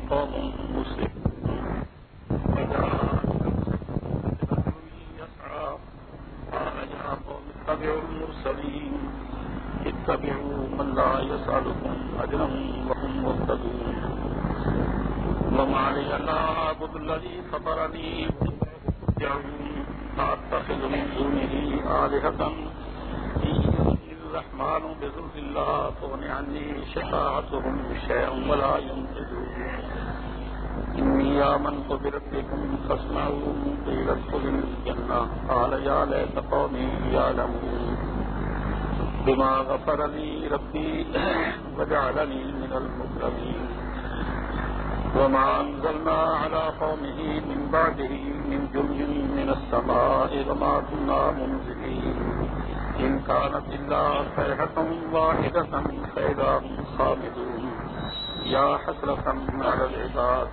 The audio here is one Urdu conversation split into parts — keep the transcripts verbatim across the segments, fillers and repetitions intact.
قوم مسلمون يسعى قال يا قوم اتبعوا المرسلين اتبعوا من لا يسألكم أجرا وهم مهتدون وما لي لا أعبد الذي فطرني ما أتخذ من دونه آلهة الرحمن بذل الله تغني عني شفاعتهم شيئا ولا ينقذون إني آمنت بربكم فاسمعون قيل ادخلوا الجنة قال يا ليت قومي يعلمون بما غفر لي ربي وجعلني من المكرمين وما أنزلنا على قومه من بعده من جند من السماء وما كنا منزلين إن كانت إلا صيحة واحدة فإذا هم خامدون يا حسرة على العباد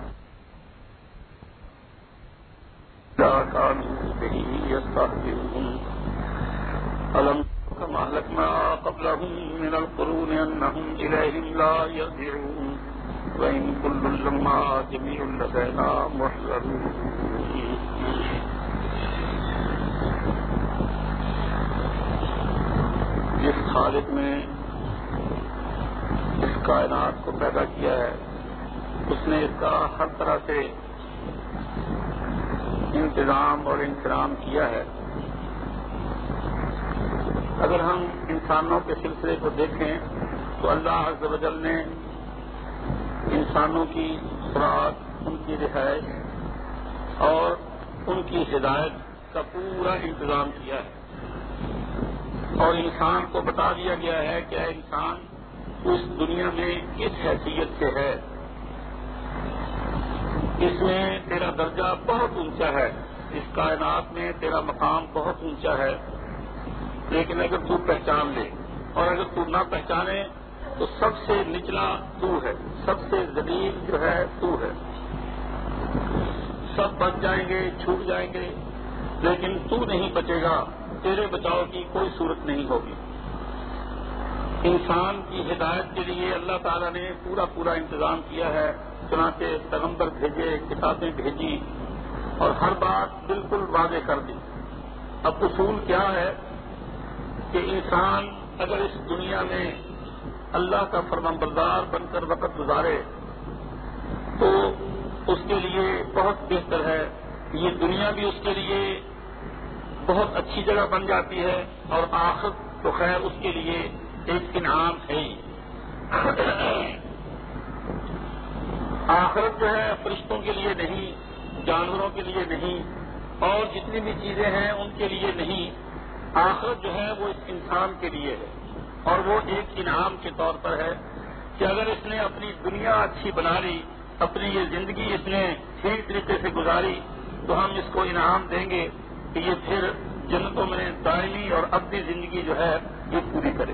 لا كانوا به يستهزئون ألم كما أهلكنا قبلهم من القرون أنهم إليهم لا يرجعون وإن كل لما جميع لدينا محضرون جس خالق نے اس کائنات کو پیدا کیا ہے اس نے اس کا ہر طرح سے انتظام اور انتظام کیا ہے. اگر ہم انسانوں کے سلسلے کو دیکھیں تو اللہ عز و جل نے انسانوں کی خوراک، ان کی رہائش اور ان کی ہدایت کا پورا انتظام کیا ہے اور انسان کو بتا دیا گیا ہے کہ اے انسان اس دنیا میں کس حیثیت سے ہے. اس میں تیرا درجہ بہت اونچا ہے، اس کائنات میں تیرا مقام بہت اونچا ہے، لیکن اگر تو پہچان لے اور اگر تو نہ پہچانے تو سب سے نچلا تو ہے، سب سے ذلیل جو ہے تو ہے. سب بچ جائیں گے، چھوٹ جائیں گے، لیکن تو نہیں بچے گا، تیرے بچاؤ کی کوئی صورت نہیں ہوگی. انسان کی ہدایت کے لیے اللہ تعالیٰ نے پورا پورا انتظام کیا ہے، چنانچہ پیغمبر بھیجے، کتابیں بھیجی اور ہر بات بالکل واضح کر دی. اب اصول کیا ہے کہ انسان اگر اس دنیا میں اللہ کا فرمانبردار بن کر وقت گزارے تو اس کے لیے بہت بہتر ہے. یہ دنیا بھی اس کے لیے بہت اچھی جگہ بن جاتی ہے اور آخرت تو خیر اس کے لیے ایک انعام ہے ہی. آخرت جو ہے فرشتوں کے لیے نہیں، جانوروں کے لیے نہیں اور جتنی بھی چیزیں ہیں ان کے لیے نہیں. آخرت جو ہے وہ اس انسان کے لیے ہے اور وہ ایک انعام کے طور پر ہے کہ اگر اس نے اپنی دنیا اچھی بنا لی، اپنی یہ زندگی اس نے ٹھیک طریقے سے گزاری تو ہم اس کو انعام دیں گے کہ یہ پھر جنتوں میں دائمی اور ابدی زندگی جو ہے یہ پوری کرے.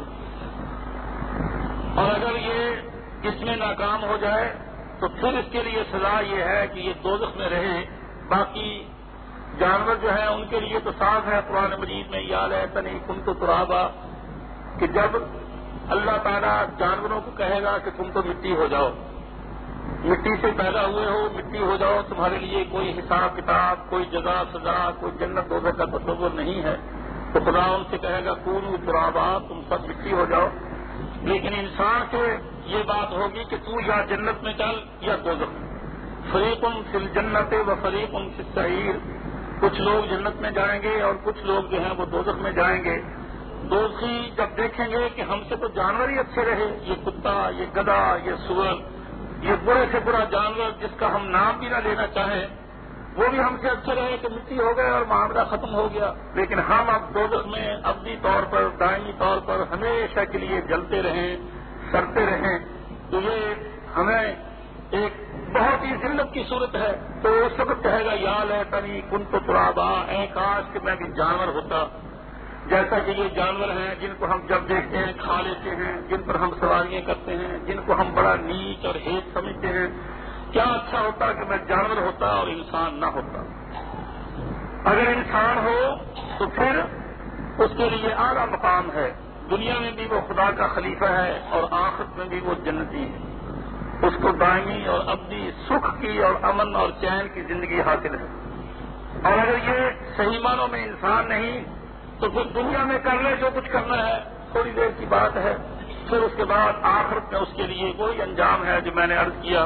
اور اگر یہ اس میں ناکام ہو جائے تو پھر اس کے لیے سزا یہ ہے کہ یہ دوزخ میں رہے. باقی جانور جو ہیں ان کے لیے تو صاف ہے قرآن مجید میں یا لیتنی کنت ترابا کہ جب اللہ تعالیٰ جانوروں کو کہے گا کہ تم تو مٹی ہو جاؤ، مٹی سے پیدا ہوئے ہو، مٹی ہو جاؤ، تمہارے لیے کوئی حساب کتاب، کوئی جزا سزا، کوئی جنت دوزخ کا تصور نہیں ہے، تو خدا ان سے کہے گا کونوا ترابا، تم سب مٹی ہو جاؤ. لیکن انسان سے یہ بات ہوگی کہ تو یا جنت میں چل یا دوزخ میں. فریقٌ فی الجنت و فریقٌ فی السعیر، کچھ لوگ جنت میں جائیں گے اور کچھ لوگ جو ہیں وہ دوزخ میں جائیں گے. دوزخی جب دیکھیں گے کہ ہم سے تو جانور ہی اچھے رہے، یہ کتا، یہ گدھا، یہ سور، یہ برے سے برا جانور جس کا ہم نام بھی نہ لینا چاہیں، وہ بھی ہم سے اچھے رہے کہ مٹی ہو گئے اور معاملہ ختم ہو گیا. لیکن ہم اب دوزخ میں ابدی طور پر، دائمی طور پر ہمیشہ کے لیے جلتے رہیں، سڑتے رہیں، تو یہ ہمیں ایک بہت ہی ذلت کی صورت ہے. تو اس وقت کہے گا یا لیتنی کنت ترابا، اے کاش کہ میں بھی جانور ہوتا. جیسا کہ یہ جانور ہیں جن کو ہم جب دیکھتے ہیں کھا لیتے ہیں، جن پر ہم سواریاں کرتے ہیں، جن کو ہم بڑا نیچ اور ہیٹ سمجھتے ہیں. کیا اچھا ہوتا کہ میں جانور ہوتا اور انسان نہ ہوتا. اگر انسان ہو تو پھر اس کے لیے اعلیٰ مقام ہے. دنیا میں بھی وہ خدا کا خلیفہ ہے اور آخرت میں بھی وہ جنتی ہے. اس کو دائمی اور ابدی سکھ کی اور امن اور چین کی زندگی حاصل ہے. اور اگر یہ صحیح معنوں میں انسان نہیں تو پھر دنیا میں کر لے جو کچھ کرنا ہے، تھوڑی دیر کی بات ہے، پھر اس کے بعد آخرت میں اس کے لیے وہی انجام ہے جو میں نے عرض کیا.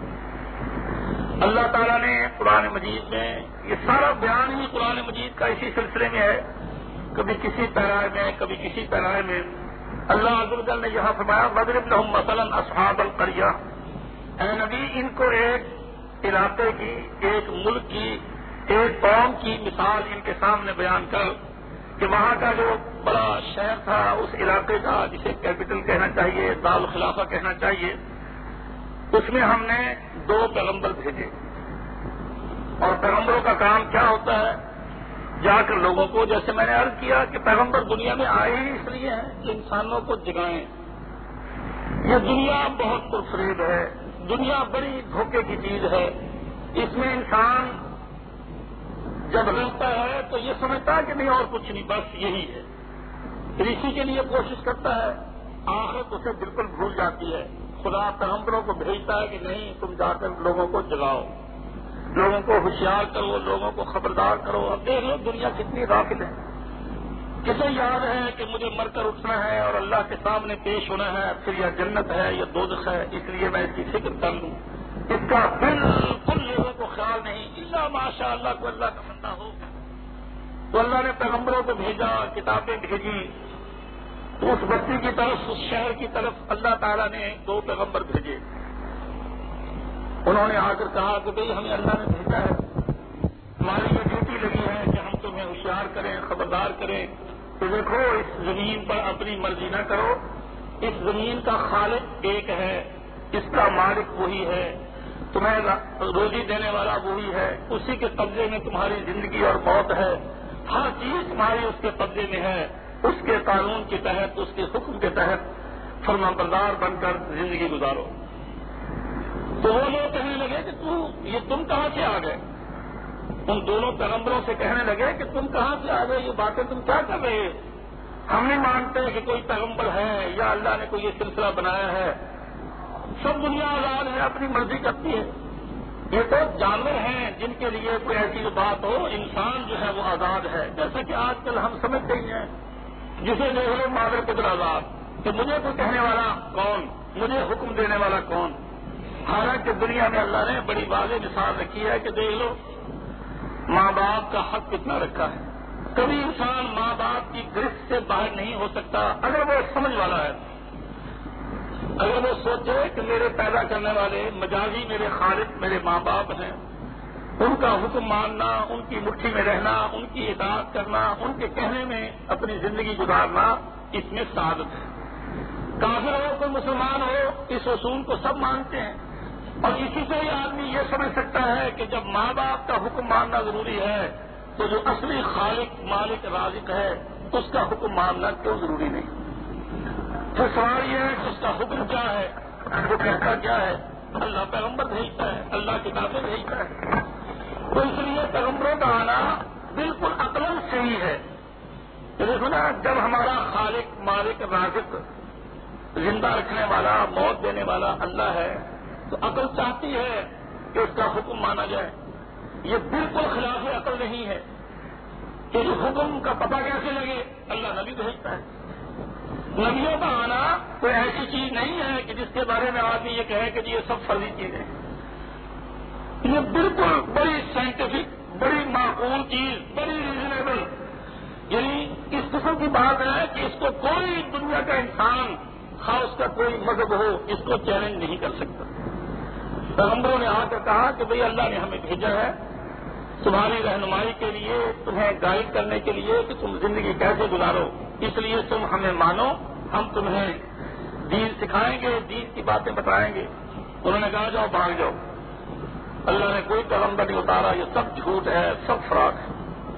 اللہ تعالیٰ نے قرآن مجید میں یہ سارا بیان ہی قرآن مجید کا اسی سلسلے میں ہے، کبھی کسی پیرائے میں کبھی کسی پیرائے میں. اللہ عز و جل نے یہاں فرمایا وَاضْرِبْ لَهُم مَثَلًا أَصْحَابَ الْقَرْيَةِ، اے نبی ان کو ایک علاقے کی، ایک ملک کی، ایک قوم کی مثال ان کے سامنے بیان کر کہ وہاں کا جو بڑا شہر تھا، اس علاقے کا جسے کیپٹل کہنا چاہیے، دارالخلافہ کہنا چاہیے، اس میں ہم نے دو پیغمبر بھیجے. اور پیغمبروں کا کام کیا ہوتا ہے؟ جا کر لوگوں کو، جیسے میں نے عرض کیا کہ پیغمبر دنیا میں آئے ہی اس لیے ہیں کہ انسانوں کو جگائیں. یہ دنیا بہت پرفریب ہے، دنیا بڑی دھوکے کی چیز ہے. اس میں انسان جب رہتا ہے تو یہ سمجھتا ہے کہ نہیں اور کچھ نہیں، بس یہی ہے. پھر اسی کے لیے کوشش کرتا ہے، آخرت اسے بالکل بھول جاتی ہے. خدا پیغمبروں کو بھیجتا ہے کہ نہیں تم جا کر لوگوں کو جگاؤ، لوگوں کو ہوشیار کرو، لوگوں کو خبردار کرو. اب دیکھ لو دنیا کتنی غافل ہے. کسے یاد ہے کہ مجھے مر کر اٹھنا ہے اور اللہ کے سامنے پیش ہونا ہے، پھر یہ جنت ہے یا دوزخ ہے، اس لیے میں اس کی فکر کر لوں. اس کا بالکل لوگوں کو خیال نہیں، الا ماشاء اللہ کو اللہ کا بندہ ہو. تو اللہ نے پیغمبروں کو بھیجا، کتابیں بھیجی. تو اس بستی کی طرف، اس شہر کی طرف اللہ تعالیٰ نے دو پیغمبر بھیجے. انہوں نے آ کر کہا کہ بھئی ہمیں اللہ نے بھیجا ہے، ہماری یہ ڈیوٹی لگی ہے کہ ہم تمہیں ہوشیار کریں، خبردار کریں کہ دیکھو اس زمین پر اپنی مرضی نہ کرو. اس زمین کا خالق ایک ہے، اس کا مالک وہی ہے، تمہیں روزی دینے والا وہی ہے، اسی کے قبضے میں تمہاری زندگی اور موت ہے. ہر چیز تمہاری اس کے قبضے میں ہے. اس کے قانون کے تحت، اس کے حکم کے تحت فرمانبردار بن کر زندگی گزارو. تو وہ لوگ کہنے لگے کہ تو یہ تم کہاں سے آ گئے؟ ان دونوں پیغمبروں سے کہنے لگے کہ تم کہاں سے آ گئے، یہ باتیں تم کیا کر رہے ہیں؟ ہم نہیں مانتے کہ کوئی پیغمبر ہے یا اللہ نے کوئی یہ سلسلہ بنایا ہے. سب دنیا آزاد ہے، اپنی مرضی کرتی ہے. یہ تو جانور ہیں جن کے لیے کوئی ایسی بات ہو. انسان جو ہے وہ آزاد ہے، جیسا کہ آج کل ہم سمجھتے ہی ہیں. جسے دیکھ لو مادر قدر آزاد، کہ مجھے کوئی کہنے والا کون، مجھے حکم دینے والا کون. حالانکہ دنیا میں اللہ نے بڑی واضح مثال رکھی ہے کہ دیکھ لو ماں باپ کا حق کتنا رکھا ہے. کبھی انسان ماں باپ کی گرفت سے باہر نہیں ہو سکتا اگر وہ سمجھ والا ہے. اگر وہ سوچے کہ میرے پیدا کرنے والے مجازی میرے خالق میرے ماں باپ ہیں، ان کا حکم ماننا، ان کی مٹھی میں رہنا، ان کی اطاعت کرنا، ان کے کہنے میں اپنی زندگی گزارنا، اس میں سعادت ہے. کافر ہو کوئی مسلمان ہو، اس اصول کو سب مانتے ہیں. اور اسی سے ہی آدمی یہ سمجھ سکتا ہے کہ جب ماں باپ کا حکم ماننا ضروری ہے تو جو اصلی خالق مالک رازق ہے اس کا حکم ماننا کیوں ضروری نہیں؟ پھر سوال یہ ہے کہ اس کا حکم کیا ہے، وہ کہتا کیا ہے؟ اللہ پیغمبر بھیجتا ہے، اللہ کتابیں بھیجتا ہے. تو اس لیے پیغمبروں کا آنا بالکل عقلاً صحیح ہے. دیکھو نا، جب ہمارا خالق مالک رازق زندہ رکھنے والا موت دینے والا اللہ ہے تو عقل چاہتی ہے کہ اس کا حکم مانا جائے. یہ بالکل خلاف عقل نہیں ہے کہ اس حکم کا پتہ کیسے لگے؟ اللہ نبی بھیجتا ہے. نبیوں کا آنا کوئی ایسی چیز نہیں ہے کہ جس کے بارے میں آدمی یہ کہے کہ یہ سب فرضی چیزیں ہیں. یہ بالکل بڑی سائنٹیفک، بڑی معقول چیز، بڑی ریزنیبل، یعنی اس قسم کی بات ہے کہ اس کو کوئی دنیا کا انسان، خاص اس کا کوئی مذہب ہو، اس کو چیلنج نہیں کر سکتا. پیغمبروں نے آ کر کہا کہ بھئی اللہ نے ہمیں بھیجا ہے تمہاری رہنمائی کے لیے، تمہیں گائیڈ کرنے کے لیے کہ تم زندگی کیسے گزارو. اس لیے تم ہمیں مانو، ہم تمہیں دین سکھائیں گے، دین کی باتیں بتائیں گے. انہوں نے کہا جاؤ بھاگ جاؤ، اللہ نے کوئی پیغمبر نہیں اتارا، یہ سب جھوٹ ہے، سب فراڈ ہے.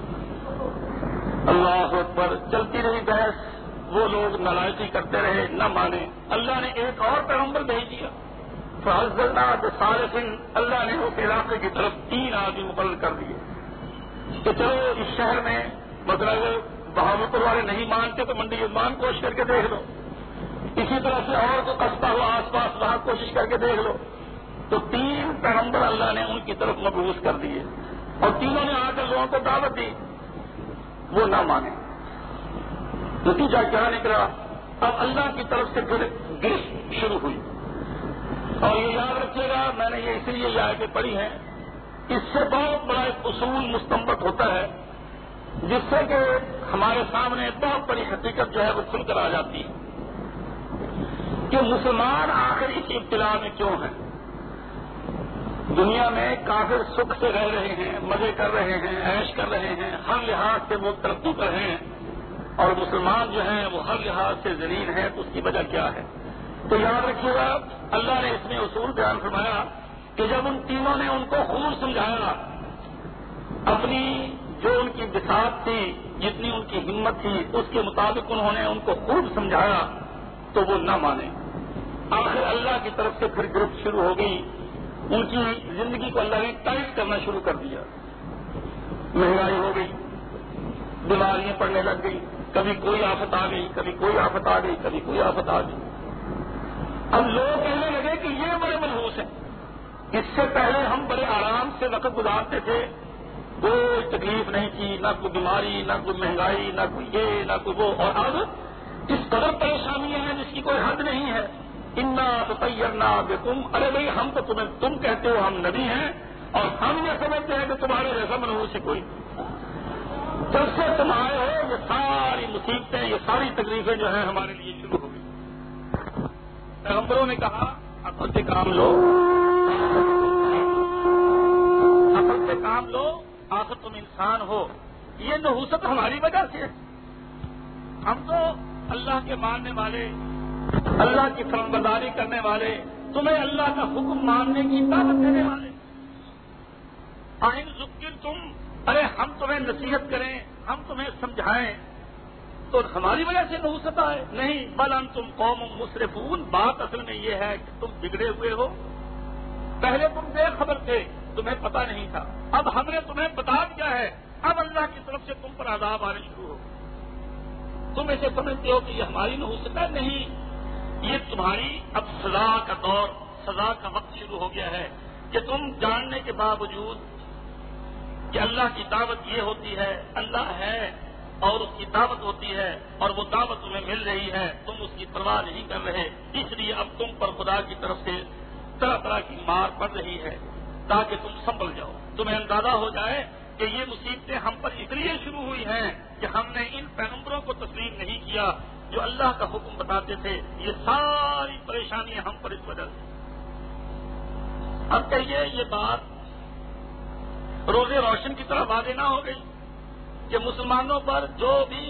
اللہ اکبر. چلتی رہی بحث، وہ لوگ نالائکی کرتے رہے، نہ مانے. اللہ نے ایک اور پیغمبر بھیج دیا. فَأَرْسَلْنَا بِصَالِحٍ، اللہ نے اس علاقے کی طرف تین آدمی مقرر کر دیے کہ چلو اس شہر میں، مطلب بہاولپور والے نہیں مانتے تو منڈی عثمان کوشش کر کے دیکھ لو. اسی طرح سے اور کو قصبہ ہو آس پاس وہاں کوشش کر کے دیکھ لو تو تین پیغمبر اللہ نے ان کی طرف مبعوث کر دیے اور تینوں نے آ کر لوگوں کو دعوت دی، وہ نہ مانے۔ نتیجہ کیا نکلا؟ اب اللہ کی طرف سے پھر گرفت شروع ہوئی۔ اور یہ یاد رکھیے گا، میں نے یہ اس لیے یہ آیتیں پڑھی ہیں، اس سے بہت بڑا ایک اصول مستنبط ہوتا ہے جس سے کہ ہمارے سامنے بہت بڑی حقیقت جو ہے وہ کھل کر آ جاتی ہے کہ مسلمان آخر اس ابتلا میں کیوں ہیں۔ دنیا میں کافر سکھ سے رہ رہے ہیں، مزے کر رہے ہیں، عیش کر رہے ہیں، ہر لحاظ سے وہ ترقی پر ہیں، اور مسلمان جو ہیں وہ ہر لحاظ سے ذلیل ہیں، تو اس کی وجہ کیا ہے؟ تو یاد رکھیے گا، اللہ نے اس میں اصول بیان فرمایا کہ جب ان تینوں نے ان کو خوب سمجھایا، اپنی جو ان کی بساط تھی، جتنی ان کی ہمت تھی، اس کے مطابق انہوں نے ان کو خوب سمجھایا تو وہ نہ مانے۔ آخر اللہ کی طرف سے پھر گرفت شروع ہو گئی، ان کی زندگی کو اللہ نے ٹائٹ کرنا شروع کر دیا۔ مہنگائی ہو گئی، بیماریاں پڑنے لگ گئی، کبھی کوئی آفت آ گئی، کبھی کوئی آفت آ گئی، کبھی کوئی آفت آ گئی۔ اب لوگ کہنے لگے کہ یہ بڑے منحوس ہیں، اس سے پہلے ہم بڑے آرام سے وقت گزارتے تھے، کوئی تکلیف نہیں تھی، نہ کوئی بیماری، نہ کوئی مہنگائی، نہ کوئی یہ، نہ کوئی وہ، اور اب اس قدر پریشانیاں ہیں جس کی کوئی حد نہیں ہے۔ انا تطیرنا بکم، ارے بھائی ہم تو تمہیں تم کہتے ہو ہم نبی ہیں اور ہم یہ سمجھتے ہیں کہ تمہارے جیسا منحوس ہے کوئی۔ جب سے تم آئے ہو یہ ساری مصیبتیں، یہ ساری تکلیفیں جو ہیں ہمارے لیے شروع ہو گئی۔ پیغمبروں نے کہا عقل سے کام لو، عقل سے کام لو، آخر تم انسان ہو۔ یہ نحوست ہماری وجہ سے ہے، ہم تو اللہ کے ماننے والے، اللہ کی فرمانبرداری کرنے والے، تمہیں اللہ کا حکم ماننے کی طاقت دینے والے۔ آئین ذکر تم، ارے ہم تمہیں نصیحت کریں، ہم تمہیں سمجھائیں تو ہماری وجہ سے نحوست آئے؟ نہیں، بل انتم قوم مسرفون۔ بات اصل میں یہ ہے کہ تم بگڑے ہوئے ہو، پہلے تم بے خبر تھے، تمہیں پتا نہیں تھا، اب ہم نے تمہیں بتا دیا ہے، اب اللہ کی طرف سے تم پر عذاب آنے شروع ہو۔ تم ایسے سمجھتے ہو کہ یہ ہماری نحوست ہے؟ نہیں، یہ تمہاری اب سزا کا دور، سزا کا وقت شروع ہو گیا ہے کہ تم جاننے کے باوجود کہ اللہ کی دعوت یہ ہوتی ہے، اللہ ہے اور اس کی دعوت ہوتی ہے اور وہ دعوت تمہیں مل رہی ہے، تم اس کی پرواہ نہیں کر رہے، اس لیے اب تم پر خدا کی طرف سے طرح طرح کی مار پڑ رہی ہے تاکہ تم سنبھل جاؤ، تمہیں اندازہ ہو جائے کہ یہ مصیبتیں ہم پر اس لیے شروع ہوئی ہیں کہ ہم نے ان پیغمبروں کو تسلیم نہیں کیا جو اللہ کا حکم بتاتے تھے، یہ ساری پریشانیاں ہم پر اس وجہ سے۔ اب کہیے یہ بات روزے روشن کی طرح واضح نہ ہو گئی کہ مسلمانوں پر جو بھی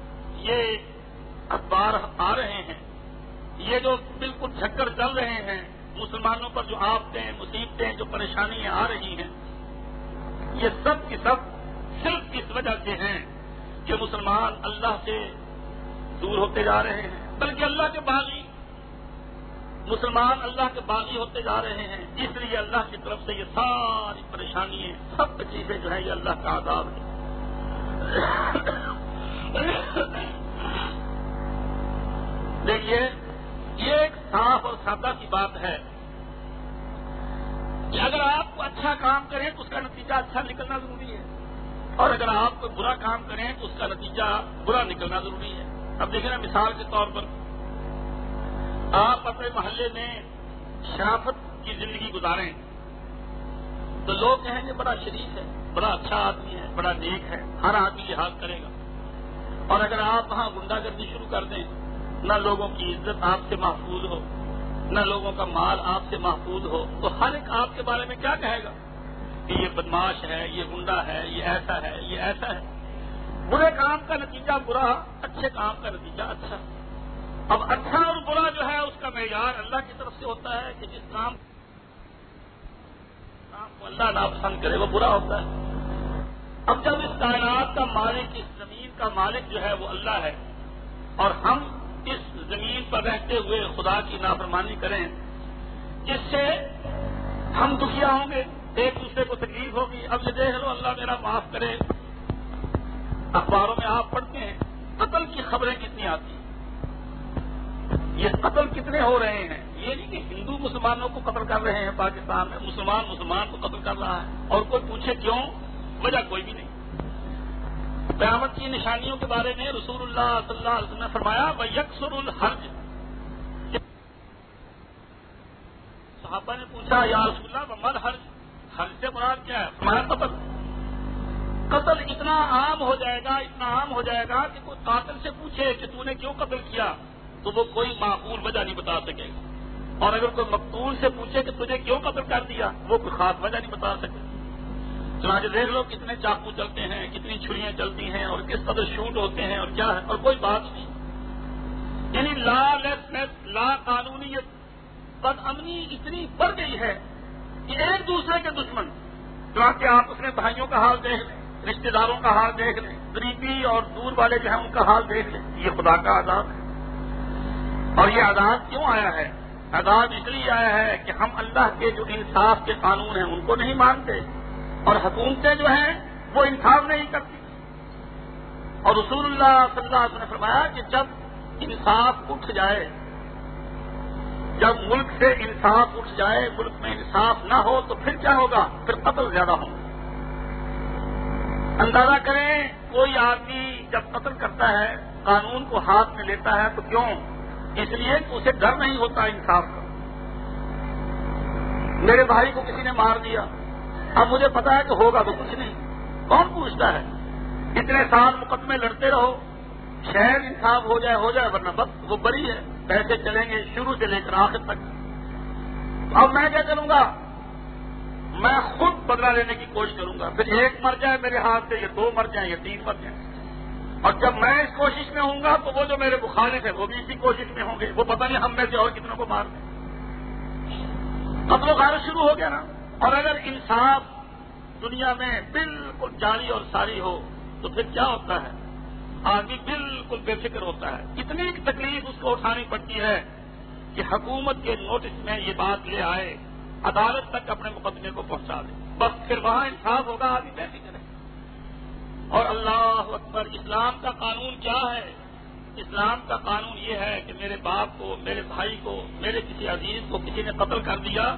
یہ اخبار آ رہے ہیں، یہ جو بالکل جھکر چل رہے ہیں، مسلمانوں پر جو آفتیں، مصیبتیں، جو پریشانیاں آ رہی ہیں، یہ سب کی سب صرف اس وجہ سے ہیں کہ مسلمان اللہ سے دور ہوتے جا رہے ہیں، بلکہ اللہ کے باغی، مسلمان اللہ کے باغی ہوتے جا رہے ہیں، اس لیے اللہ کی طرف سے یہ ساری پریشانیاں، سب چیزیں جو ہیں یہ اللہ کا عذاب ہے۔ دیکھیے یہ ایک صاف اور سادہ سی بات ہے کہ اگر آپ کو اچھا کام کریں تو اس کا نتیجہ اچھا نکلنا ضروری ہے، اور اگر آپ کوئی برا کام کریں تو اس کا نتیجہ برا نکلنا ضروری ہے۔ اب دیکھیں نا، مثال کے طور پر آپ اپنے محلے میں شرافت کی زندگی گزاریں تو لوگ کہیں گے بڑا شریف ہے، بڑا اچھا آدمی ہے، بڑا نیک ہے، ہر آدمی لحاظ کرے گا۔ اور اگر آپ وہاں غنڈہ گردی شروع کر دیں، نہ لوگوں کی عزت آپ سے محفوظ ہو، نہ لوگوں کا مال آپ سے محفوظ ہو، تو ہر ایک آپ کے بارے میں کیا کہے گا کہ یہ بدماش ہے، یہ غنڈا ہے، یہ ایسا ہے، یہ ایسا ہے۔ برے کام کا نتیجہ برا، اچھے کام کا نتیجہ اچھا۔ اب اچھا اور برا جو ہے اس کا معیار اللہ کی طرف سے ہوتا ہے کہ جس کام کام کو اللہ ناپسند کرے وہ برا ہوتا ہے۔ اب جب اس کائنات کا مالک، اس زمین کا مالک جو ہے وہ اللہ ہے، اور ہم اس زمین پر رہتے ہوئے خدا کی نافرمانی کریں، جس سے ہم دکھیا ہوں گے، ایک دوسرے کو تکلیف ہوگی۔ اب یہ دیکھ لو، اللہ میرا معاف کرے، اخباروں میں آپ پڑھتے ہیں قتل کی خبریں کتنی آتی ہیں، یہ قتل کتنے ہو رہے ہیں؟ یہ نہیں کہ ہندو مسلمانوں کو قتل کر رہے ہیں پاکستان میں، مسلمان مسلمان کو قتل کر رہا ہے، اور کوئی پوچھے کیوں؟ وجہ کوئی بھی نہیں۔ قیامت کی نشانیوں کے بارے میں رسول اللہ صلی اللہ علیہ وسلم نے فرمایا وَيَكْسُرُ الْحَرْجَ۔ صحابہ نے پوچھا یا رسول اللہ وَمَا الْحَرْجَ، حرج سے مراد کیا ہے؟ فرمایا قتل۔ قتل اتنا عام ہو جائے گا، اتنا عام ہو جائے گا کہ کوئی قاتل سے پوچھے کہ تو نے کیوں قتل کیا تو وہ کوئی معقول وجہ نہیں بتا سکے گا، اور اگر کوئی مقتول سے پوچھے کہ تجھے کیوں قتل کر دیا وہ کوئی خاص وجہ نہیں بتا سکے۔ چنانچہ دیکھ لو کتنے چاقو چلتے ہیں، کتنی چھریاں چلتی ہیں، اور کس قدر شوٹ ہوتے ہیں، اور کیا ہے، اور کوئی بات نہیں۔ یعنی لا لیسنس، لا قانونیت، بد امنی اتنی بڑھ گئی ہے کہ ایک دوسرے کے دشمن، چنانچہ آپ اپنے بھائیوں کا حال دیکھ لیں، رشتہ داروں کا حال دیکھ لیں، قریبی اور دور والے جو ہیں ان کا حال دیکھ لیں، یہ خدا کا عذاب ہے۔ اور یہ عذاب کیوں آیا ہے؟ عذاب اس لیے آیا ہے کہ ہم اللہ کے جو انصاف کے قانون ہیں ان کو نہیں مانتے، اور حکومتیں جو ہیں وہ انصاف نہیں کرتی۔ اور رسول اللہ صلی اللہ علیہ وسلم نے فرمایا کہ جب انصاف اٹھ جائے، جب ملک سے انصاف اٹھ جائے، ملک میں انصاف نہ ہو تو پھر کیا ہوگا؟ پھر قتل زیادہ ہوگا۔ اندازہ کریں کوئی آدمی جب قتل کرتا ہے قانون کو ہاتھ میں لیتا ہے تو کیوں؟ اس لیے کہ اسے ڈر نہیں ہوتا انصاف کا۔ میرے بھائی کو کسی نے مار دیا، اب مجھے پتا ہے کہ ہوگا تو کچھ نہیں، کون پوچھتا ہے؟ اتنے سال مقدمے لڑتے رہو، شہر انصاف ہو جائے ہو جائے ورنہ بس وہ بری ہے، پیسے چلیں گے شروع سے لے کر آخر تک۔ اب میں کیا کروں گا؟ میں خود بدلہ لینے کی کوشش کروں گا، پھر ایک مر جائے میرے ہاتھ سے، یا دو مر جائیں یا تین مر جائیں، اور جب میں اس کوشش میں ہوں گا تو وہ جو میرے مخالف ہیں وہ بھی اسی کوشش میں ہوں گے، وہ پتہ نہیں ہم میں سے اور کتنوں کو مار دیں۔ قتل و غارت شروع ہو گیا نا۔ اور اگر انصاف دنیا میں بالکل جاری اور ساری ہو تو پھر کیا ہوتا ہے؟ آدمی بالکل بے فکر ہوتا ہے، اتنی تکلیف اس کو اٹھانی پڑتی ہے کہ حکومت کے نوٹس میں یہ بات لے آئے، عدالت تک اپنے مقدمے کو پہنچا دے، بس پھر وہاں انصاف ہوگا، آدمی بے فکر ہے۔ اور اللہ اکبر، اسلام کا قانون کیا ہے؟ اسلام کا قانون یہ ہے کہ میرے باپ کو، میرے بھائی کو، میرے کسی عزیز کو کسی نے قتل کر دیا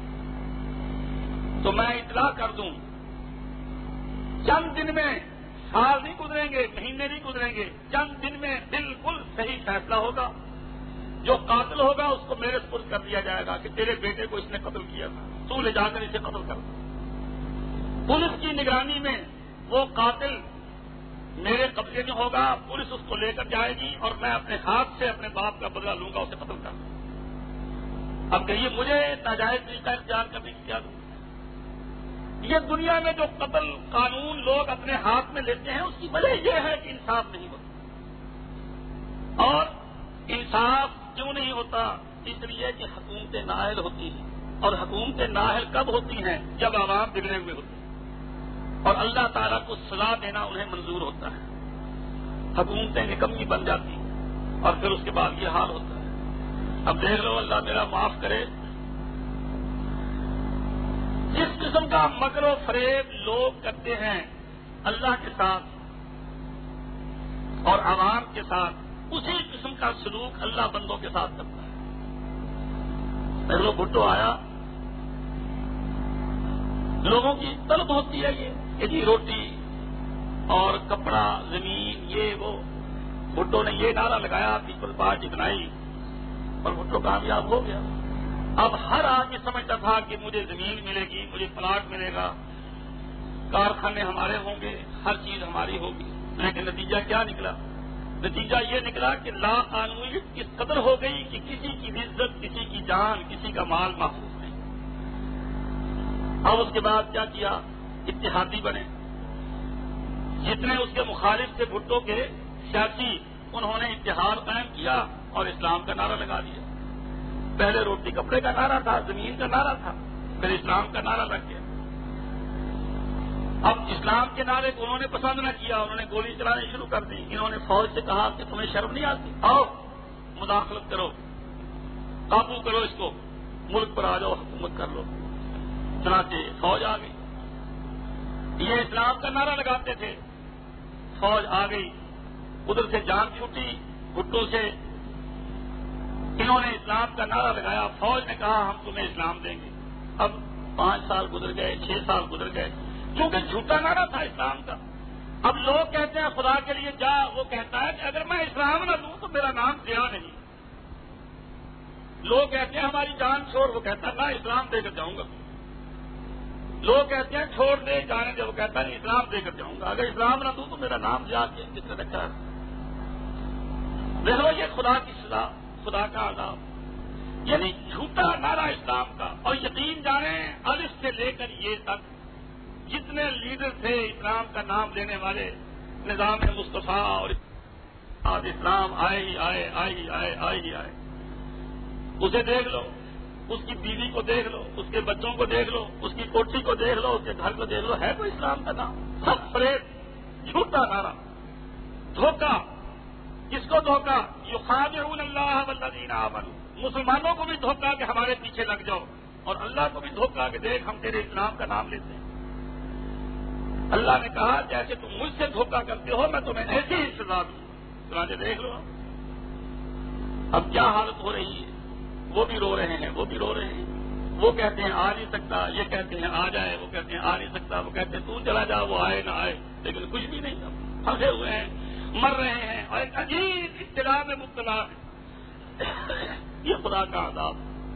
تو میں اطلاع کر دوں، چند دن میں، سال نہیں گزریں گے، مہینے نہیں گزریں گے، چند دن میں بالکل صحیح فیصلہ ہوگا، جو قاتل ہوگا اس کو میرے سپرد کر دیا جائے گا کہ تیرے بیٹے کو اس نے قتل کیا تھا، تو لے جا کر اسے قتل کر۔ پولیس کی نگرانی میں وہ قاتل میرے قبضے میں ہوگا، پولیس اس کو لے کر جائے گی اور میں اپنے ہاتھ سے اپنے باپ کا بدلہ لوں گا، اسے قتل کر دوں۔ اب کہیے مجھے ناجائز طریقہ اختیار کرنے کی کیا ضرورت ہے؟ یہ دنیا میں جو قتل قانون لوگ اپنے ہاتھ میں لیتے ہیں اس کی وجہ یہ ہے کہ انصاف نہیں ہوتا۔ اور انصاف کیوں نہیں ہوتا؟ اس لیے کہ حکومتیں نااہل ہوتی ہیں، اور حکومتیں نااہل کب ہوتی ہیں؟ جب عوام بگڑے ہوئے ہوتے ہیں، اور اللہ تعالیٰ کو سزا دینا انہیں منظور ہوتا ہے، حکومتیں نکمی بن جاتی ہیں، اور پھر اس کے بعد یہ حال ہوتا ہے۔ اب دیکھ لو، اللہ میرا معاف کرے، جس قسم کا مکر و فریب لوگ کرتے ہیں اللہ کے ساتھ اور عوام کے ساتھ، اسی قسم کا سلوک اللہ بندوں کے ساتھ کرتا ہے۔ دیکھ لو، بھٹو آیا، لوگوں کی طلب ہوتی ہے یہ کہ جی روٹی اور کپڑا، زمین، یہ وہ۔ بھٹو نے یہ نعرہ لگایا، پیپل پارٹی بنائی، اور بھٹو کامیاب ہو گیا۔ اب ہر آدمی سمجھتا تھا کہ مجھے زمین ملے گی، مجھے پلاٹ ملے گا، کارخانے ہمارے ہوں گے، ہر چیز ہماری ہوگی، لیکن نتیجہ کیا نکلا؟ نتیجہ یہ نکلا کہ لا قانونیت اس قدر ہو گئی کہ کسی کی عزت، کسی کی جان، کسی کا مال محفوظ نہیں۔ اب اس کے بعد کیا کیا؟ اتحادی بنے، جتنے اس کے مخالف تھے بھٹو کے سیاسی، انہوں نے اتحاد قائم کیا اور اسلام کا نعرہ لگا دیا۔ پہلے روٹی کپڑے کا نعرہ تھا، زمین کا نعرہ تھا، پھر اسلام کا نعرہ لگ گیا۔ اب اسلام کے نعرے کو انہوں نے پسند نہ کیا، انہوں نے گولی چلانی شروع کر دی۔ انہوں نے فوج سے کہا کہ تمہیں شرم نہیں آتی؟ آؤ مداخلت کرو، قابو کرو اس کو، ملک پر آ جاؤ، حکومت کر لو۔ چنانچہ فوج آ گئی، یہ اسلام کا نعرہ لگاتے تھے، فوج آ گئی، ادھر سے جان چھوٹی بھٹو سے، انہوں نے اسلام کا نعرہ لگایا، فوج نے کہا ہم تمہیں اسلام دیں گے. اب پانچ سال گزر گئے، چھ سال گزر گئے، کیونکہ جھوٹا نعرہ تھا اسلام کا. اب لوگ کہتے ہیں خدا کے لیے جا، وہ کہتا ہے کہ اگر میں اسلام نہ دوں تو میرا نام ضیاء نہیں. لوگ کہتے ہیں ہماری جان چھوڑ، وہ کہتا ہے میں اسلام دے کر جاؤں گا. لوگ کہتے ہیں چھوڑ دے جانے دے، وہ کہتا ہے اسلام دے کر جاؤں گا. اگر اسلام نہ دوں تو میرا نام ضیاء کس نے رکھا ہے؟ دیکھو یہ خدا کی سزا، خدا کا عذاب، یعنی جھوٹا نعرہ اسلام کا. اور یقین جانیں الف سے لے کر یہ تک جتنے لیڈر تھے اسلام کا نام لینے والے، نظام مصطفیٰ اور آج اسلام آئے ہی آئے آئے ہی آئے آئے ہی آئے. اسے دیکھ لو، اس کی بیوی کو دیکھ لو، اس کے بچوں کو دیکھ لو، اس کی کوٹھی کو دیکھ لو، اس کے گھر کو دیکھ لو، ہے کوئی اسلام کا نام؟ سب فریب، جھوٹا نعرہ، دھوکہ. کس کو دھوکہ؟ یخادعون اللہ والذین آمنوا. مسلمانوں کو بھی دھوکہ کہ ہمارے پیچھے لگ جاؤ، اور اللہ کو بھی دھوکہ کہ دیکھ ہم تیرے اسلام کا نام لیتے ہیں. اللہ نے کہا جیسے تم مجھ سے دھوکہ کرتے ہو میں تمہیں ایسی ہی سزا دوں. چنانچہ دیکھ لو اب کیا حالت ہو رہی ہے. وہ بھی رو رہے ہیں، وہ بھی رو رہے ہیں. وہ کہتے ہیں آ نہیں سکتا، یہ کہتے ہیں آ جائے، وہ کہتے ہیں آ نہیں سکتا، وہ کہتے ہیں تو چلا جا، وہ آئے نہ آئے. لیکن کچھ بھی نہیں، اب پھنسے ہوئے ہیں، مر رہے ہیں اور ایک عجیب ابتلا میں مبتلا ہے. یہ خدا کا عذاب.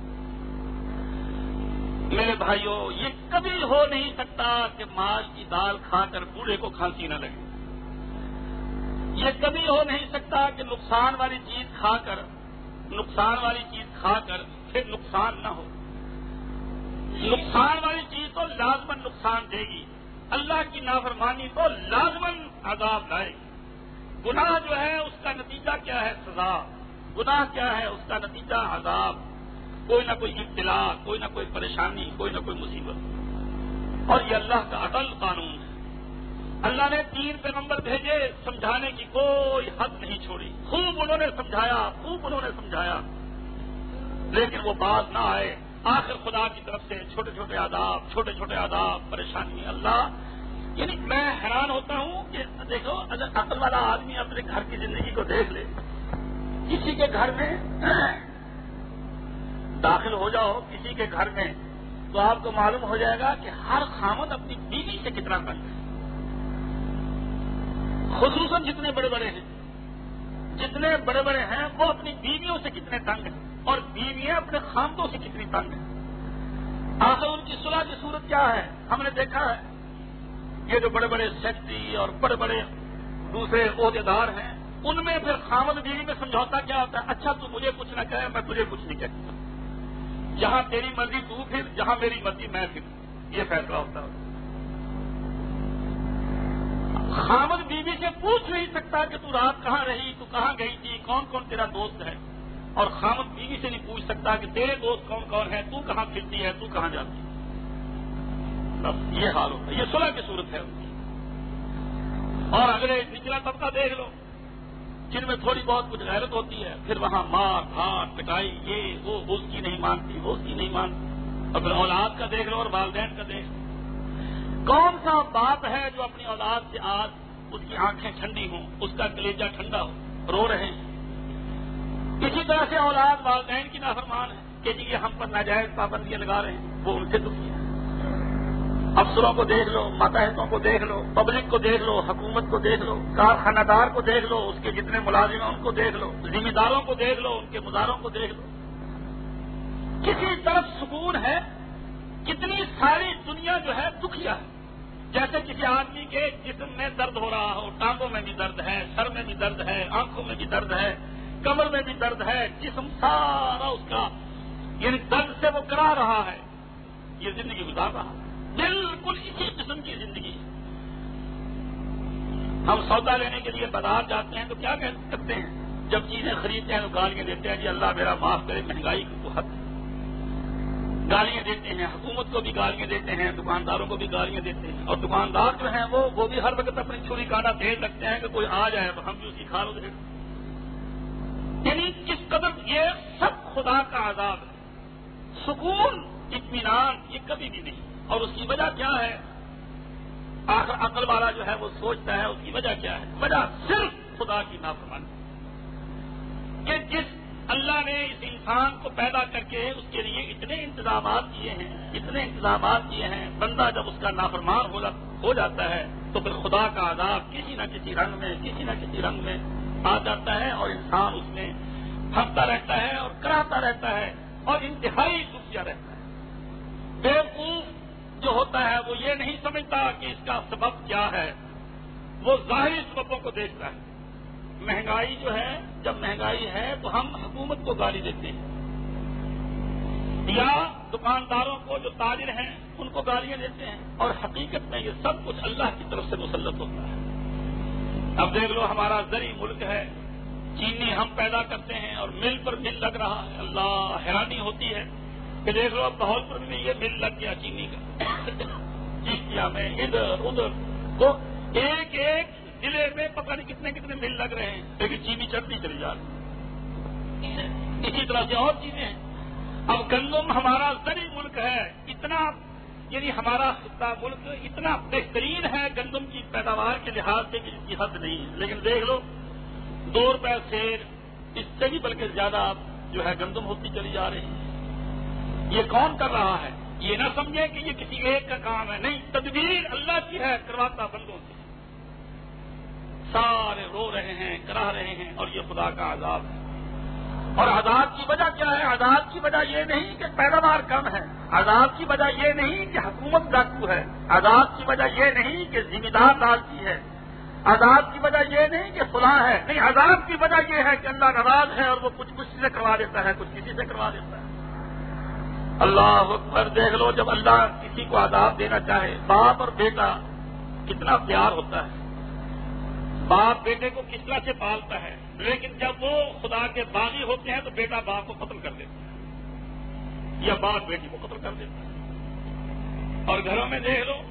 میرے بھائیوں یہ کبھی ہو نہیں سکتا کہ ماش کی دال کھا کر بوڑھے کو کھانسی نہ لگے. یہ کبھی ہو نہیں سکتا کہ نقصان والی چیز کھا کر نقصان والی چیز کھا کر پھر نقصان نہ ہو. نقصان والی چیز تو لازماً نقصان دے گی. اللہ کی نافرمانی تو لازماً عذاب لائے گی. گناہ جو ہے اس کا نتیجہ کیا ہے؟ سزا. گناہ کیا ہے؟ اس کا نتیجہ عذاب. کوئی نہ کوئی ابتلا، کوئی نہ کوئی پریشانی، کوئی نہ کوئی مصیبت. اور یہ اللہ کا عدل قانون ہے. اللہ نے تین پیغمبر بھیجے، سمجھانے کی کوئی حد نہیں چھوڑی. خوب انہوں نے سمجھایا، خوب انہوں نے سمجھایا، لیکن وہ بات نہ آئے. آخر خدا کی طرف سے چھوٹے چھوٹے عذاب، چھوٹے چھوٹے عذاب، پریشانی. اللہ یعنی میں حیران ہوتا ہوں کہ دیکھو اگر عقل والا آدمی اپنے گھر کی زندگی کو دیکھ لے، کسی کے گھر میں داخل ہو جاؤ، کسی کے گھر میں، تو آپ کو معلوم ہو جائے گا کہ ہر خامد اپنی بیوی سے کتنا تنگ ہے. خصوصاً جتنے بڑے بڑے ہیں، جتنے بڑے بڑے ہیں وہ اپنی بیویوں سے کتنے تنگ ہیں، اور بیویاں اپنے خامدوں سے کتنی تنگ ہیں. آخر ان کی صلح کی صورت کیا ہے؟ ہم نے دیکھا ہے یہ جو بڑے بڑے سیکٹری اور بڑے بڑے دوسرے عہدے دار ہیں، ان میں پھر خامد بیوی میں سمجھوتا کیا ہوتا ہے؟ اچھا تو مجھے کچھ نہ کہے، میں تجھے کچھ نہیں کہتا، جہاں تیری مرضی تو پھر، جہاں میری مرضی میں پھر. یہ فیصلہ ہوتا ہے. خامد بیوی سے پوچھ نہیں سکتا کہ تو رات کہاں رہی، تو کہاں گئی تھی، کون کون تیرا دوست ہے. اور خامد بیوی سے نہیں پوچھ سکتا کہ تیرے دوست کون کون ہیں، تو کہاں پھرتی ہے، تو کہاں جاتی ہے. بس یہ حال ہوتا ہے. یہ صلح کی صورت ہے. اور اگلے نچلا طبقہ دیکھ لو جن میں تھوڑی بہت کچھ غیرت ہوتی ہے، پھر وہاں مار دھاڑ پٹائی، یہ وہ اس کی نہیں مانتی، وہ اس کی نہیں مانتی. اور پھر اولاد کا دیکھ لو اور والدین کا دیکھ لو. کون سا باپ ہے جو اپنی اولاد سے آج اس کی آنکھیں ٹھنڈی ہوں، اس کا کلیجہ ٹھنڈا ہو؟ رو رہے ہیں. اسی طرح سے اولاد والدین کی نافرمان ہے کہ جی یہ ہم پر ناجائز پابندیاں لگا رہے ہیں، وہ ان سے دکھی ہے. افسروں کو دیکھ لو، ماتحتوں کو دیکھ لو، پبلک کو دیکھ لو، حکومت کو دیکھ لو، کارخانہ دار کو دیکھ لو، اس کے جتنے ملازم ہیں ان کو دیکھ لو، ذمہ داروں کو دیکھ لو، ان کے مزاروں کو دیکھ لو. کسی طرف سکون ہے؟ کتنی ساری دنیا جو ہے دکھیا ہے. جیسے کسی آدمی کے جسم میں درد ہو رہا ہو، ٹانگوں میں بھی درد ہے، سر میں بھی درد ہے، آنکھوں میں بھی درد ہے، کمر میں بھی درد ہے، جسم سارا اس کا یعنی درد سے وہ کرا رہا ہے. یہ زندگی گزار رہا ہے، بالکل اسی قسم کی زندگی. ہم سودا لینے کے لیے بازار جاتے ہیں تو کیا کرتے ہیں؟ جب چیزیں خریدتے ہیں تو گالیاں دیتے ہیں، جی اللہ میرا معاف کرے، مہنگائی کی حد. گالیاں دیتے ہیں، حکومت کو بھی گالیاں دیتے ہیں، دکانداروں کو بھی گالیاں دیتے ہیں. اور دکاندار جو ہیں وہ وہ بھی ہر وقت اپنی چھری کانٹا تیز رکھتے ہیں کہ کوئی آ جائے تو ہم بھی اسی کھا لو. یعنی کس قدر یہ سب خدا کا عذاب ہے. سکون، اطمینان یہ کبھی بھی نہیں. اور اس کی وجہ کیا ہے؟ آخر عقل والا جو ہے وہ سوچتا ہے اس کی وجہ کیا ہے؟ وجہ صرف خدا کی نافرمانی. کہ جس اللہ نے اس انسان کو پیدا کر کے اس کے لیے اتنے انتظامات کیے ہیں اتنے انتظامات کیے ہیں بندہ جب اس کا نافرمان ہو جاتا ہے تو پھر خدا کا عذاب کسی نہ کسی رنگ میں کسی نہ کسی رنگ میں آ جاتا ہے اور انسان اس میں پھنستا رہتا ہے اور کراتا رہتا ہے اور انتہائی دکھیا رہتا ہے۔ بیوقوف جو ہوتا ہے وہ یہ نہیں سمجھتا کہ اس کا سبب کیا ہے، وہ ظاہری سببوں کو دیکھتا ہے۔ مہنگائی جو ہے، جب مہنگائی ہے تو ہم حکومت کو گالی دیتے ہیں یا دکانداروں کو جو تاجر ہیں ان کو گالیاں دیتے ہیں، اور حقیقت میں یہ سب کچھ اللہ کی طرف سے مسلط ہوتا ہے۔ اب دیکھ لو ہمارا زرعی ملک ہے، چینی ہم پیدا کرتے ہیں اور مل پر مل لگ رہا ہے، اللہ حیرانی ہوتی ہے کہ دیکھ لو اب بہت میں یہ مل لگ گیا چینی کا، چشتیا میں ادھر ادھر تو ایک ایک ضلع میں پتہ نہیں کتنے کتنے مل لگ رہے ہیں، لیکن چینی چٹنی چلی جا رہی ہے۔ اسی طرح سے اور چیزیں ہیں۔ اب گندم ہمارا زرعی ملک ہے، اتنا یعنی ہمارا خطہ ملک اتنا بہترین ہے گندم کی پیداوار کے لحاظ سے کہ اس کی حد نہیں ہے، لیکن دیکھ لو دو روپے سیر اس سے بھی بلکہ زیادہ جو ہے گندم ہوتی چلی جا رہی ہے۔ یہ کون کر رہا ہے؟ یہ نہ سمجھے کہ یہ کسی ایک کا کام ہے، نہیں، تدبیر اللہ کی ہے، کرواتا بندوں سے۔ سارے رو رہے ہیں، کرا رہے ہیں، اور یہ خدا کا عذاب ہے۔ اور عذاب کی وجہ کیا ہے؟ عذاب کی وجہ یہ نہیں کہ پیداوار کم ہے، عذاب کی وجہ یہ نہیں کہ حکومت ڈاکو ہے، عذاب کی وجہ یہ نہیں کہ ذمہ دار لالچی ہے، عذاب کی وجہ یہ نہیں کہ فلاں ہے، نہیں، عذاب کی وجہ یہ ہے کہ اللہ ناراض ہے اور وہ کچھ کسی سے کروا دیتا ہے، کچھ کسی سے کروا دیتا ہے۔ اللہ اکبر! دیکھ لو جب اللہ کسی کو عذاب دینا چاہے، باپ اور بیٹا کتنا پیار ہوتا ہے، باپ بیٹے کو کس طرح سے پالتا ہے، لیکن جب وہ خدا کے باغی ہوتے ہیں تو بیٹا باپ کو قتل کر دیتا ہے یا باپ بیٹی کو قتل کر دیتا ہے۔ اور گھروں میں دیکھ لو،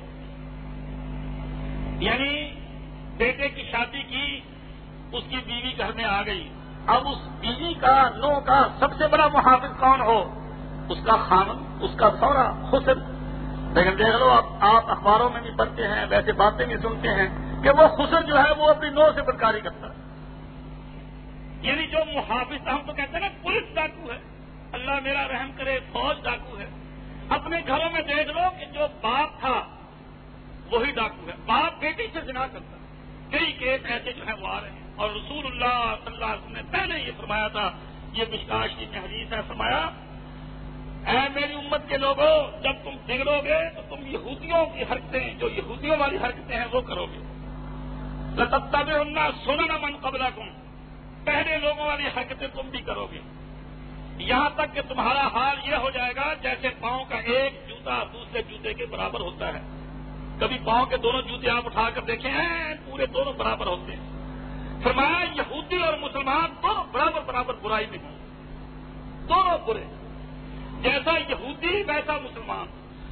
یعنی بیٹے کی شادی کی، اس کی بیوی گھر میں آ گئی، اب اس بیوی کا نو کا سب سے بڑا محافظ کون ہو؟ اس کا خامن، اس کا سوہرا، خسر۔ لیکن دیکھ لو آپ اخباروں میں بھی پڑھتے ہیں، ویسے باتیں بھی سنتے ہیں کہ وہ خسر جو ہے وہ اپنی نو سے بدکاری کرتا ہے، یعنی جو محافظ، ہم تو کہتے ہیں نا پولیس ڈاکو ہے، اللہ میرا رحم کرے، فوج ڈاکو ہے۔ اپنے گھروں میں دیکھ لو کہ جو باپ تھا وہی ڈاکو ہے، باپ بیٹی سے زنا کرتا ہے۔ کئی کیس ایسے جو ہیں وہ آ رہے ہیں، اور رسول اللہ صلی اللہ علیہ وسلم نے پہلے یہ فرمایا تھا، یہ مشکاہ شریف میں حدیث ہے، فرمایا اے میری امت کے لوگوں، جب تم بگڑو گے تو تم یہودیوں کی حرکتیں، جو یہودیوں والی حرکتیں ہیں وہ کرو گے۔ لَتَتَّبِعُنَّ سُنَنَ مَنْ قَبْلَكُمْ، پہلے لوگوں والی حرکتیں تم بھی کرو گے، یہاں تک کہ تمہارا حال یہ ہو جائے گا جیسے پاؤں کا ایک جوتا دوسرے جوتے کے برابر ہوتا ہے۔ کبھی پاؤں کے دونوں جوتے آپ اٹھا کر دیکھیں ہیں، پورے دونوں برابر ہوتے ہیں۔ فرمایا یہودی اور مسلمان دونوں برابر برابر برائی میں ہیں، دونوں برے، جیسا یہودی ویسا مسلمان۔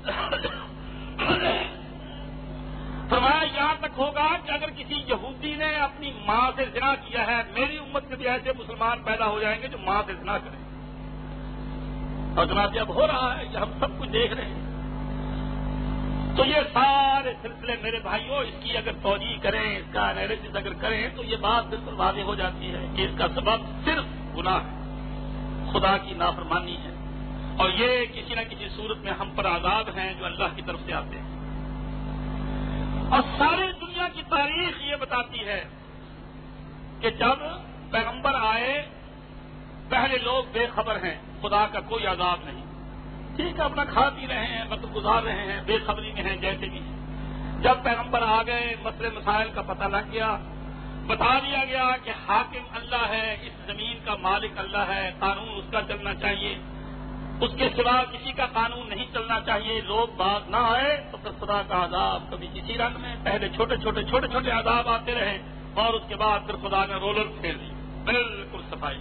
فرمایا یہاں تک ہوگا کہ اگر کسی یہودی نے اپنی ماں سے زنا کیا ہے، میری امت میں بھی ایسے مسلمان پیدا ہو جائیں گے جو ماں سے زنا کریں، اور جناب اب ہو رہا ہے کہ ہم سب کچھ دیکھ رہے ہیں۔ تو یہ سارے سلسلے میرے بھائیوں، اس کی اگر توجہ کریں، اس کا انالیسس اگر کریں تو یہ بات بالکل واضح ہو جاتی ہے کہ اس کا سبب صرف گناہ ہے، خدا کی نافرمانی ہے، اور یہ کسی نہ کسی صورت میں ہم پر عذاب ہیں جو اللہ کی طرف سے آتے ہیں۔ اور ساری دنیا کی تاریخ یہ بتاتی ہے کہ جب پیغمبر آئے، پہلے لوگ بے خبر ہیں، خدا کا کوئی عذاب نہیں، ٹھیک ہے، اپنا کھا پی رہے ہیں، وقت گزار رہے ہیں، بے خبری میں ہیں جیسے بھی ہیں۔ جب پیغمبر آ گئے، مسئلے مسائل کا پتہ لگ گیا، بتا دیا گیا کہ حاکم اللہ ہے، اس زمین کا مالک اللہ ہے، قانون اس کا چلنا چاہیے، اس کے سوا کسی کا قانون نہیں چلنا چاہیے، لوگ بات نہ آئے تو پھر خدا کا عذاب کبھی کسی رنگ میں، پہلے چھوٹے چھوٹے چھوٹے چھوٹے عذاب آتے رہے، اور اس کے بعد پھر خدا نے رولر پھیر دی، بالکل صفائی،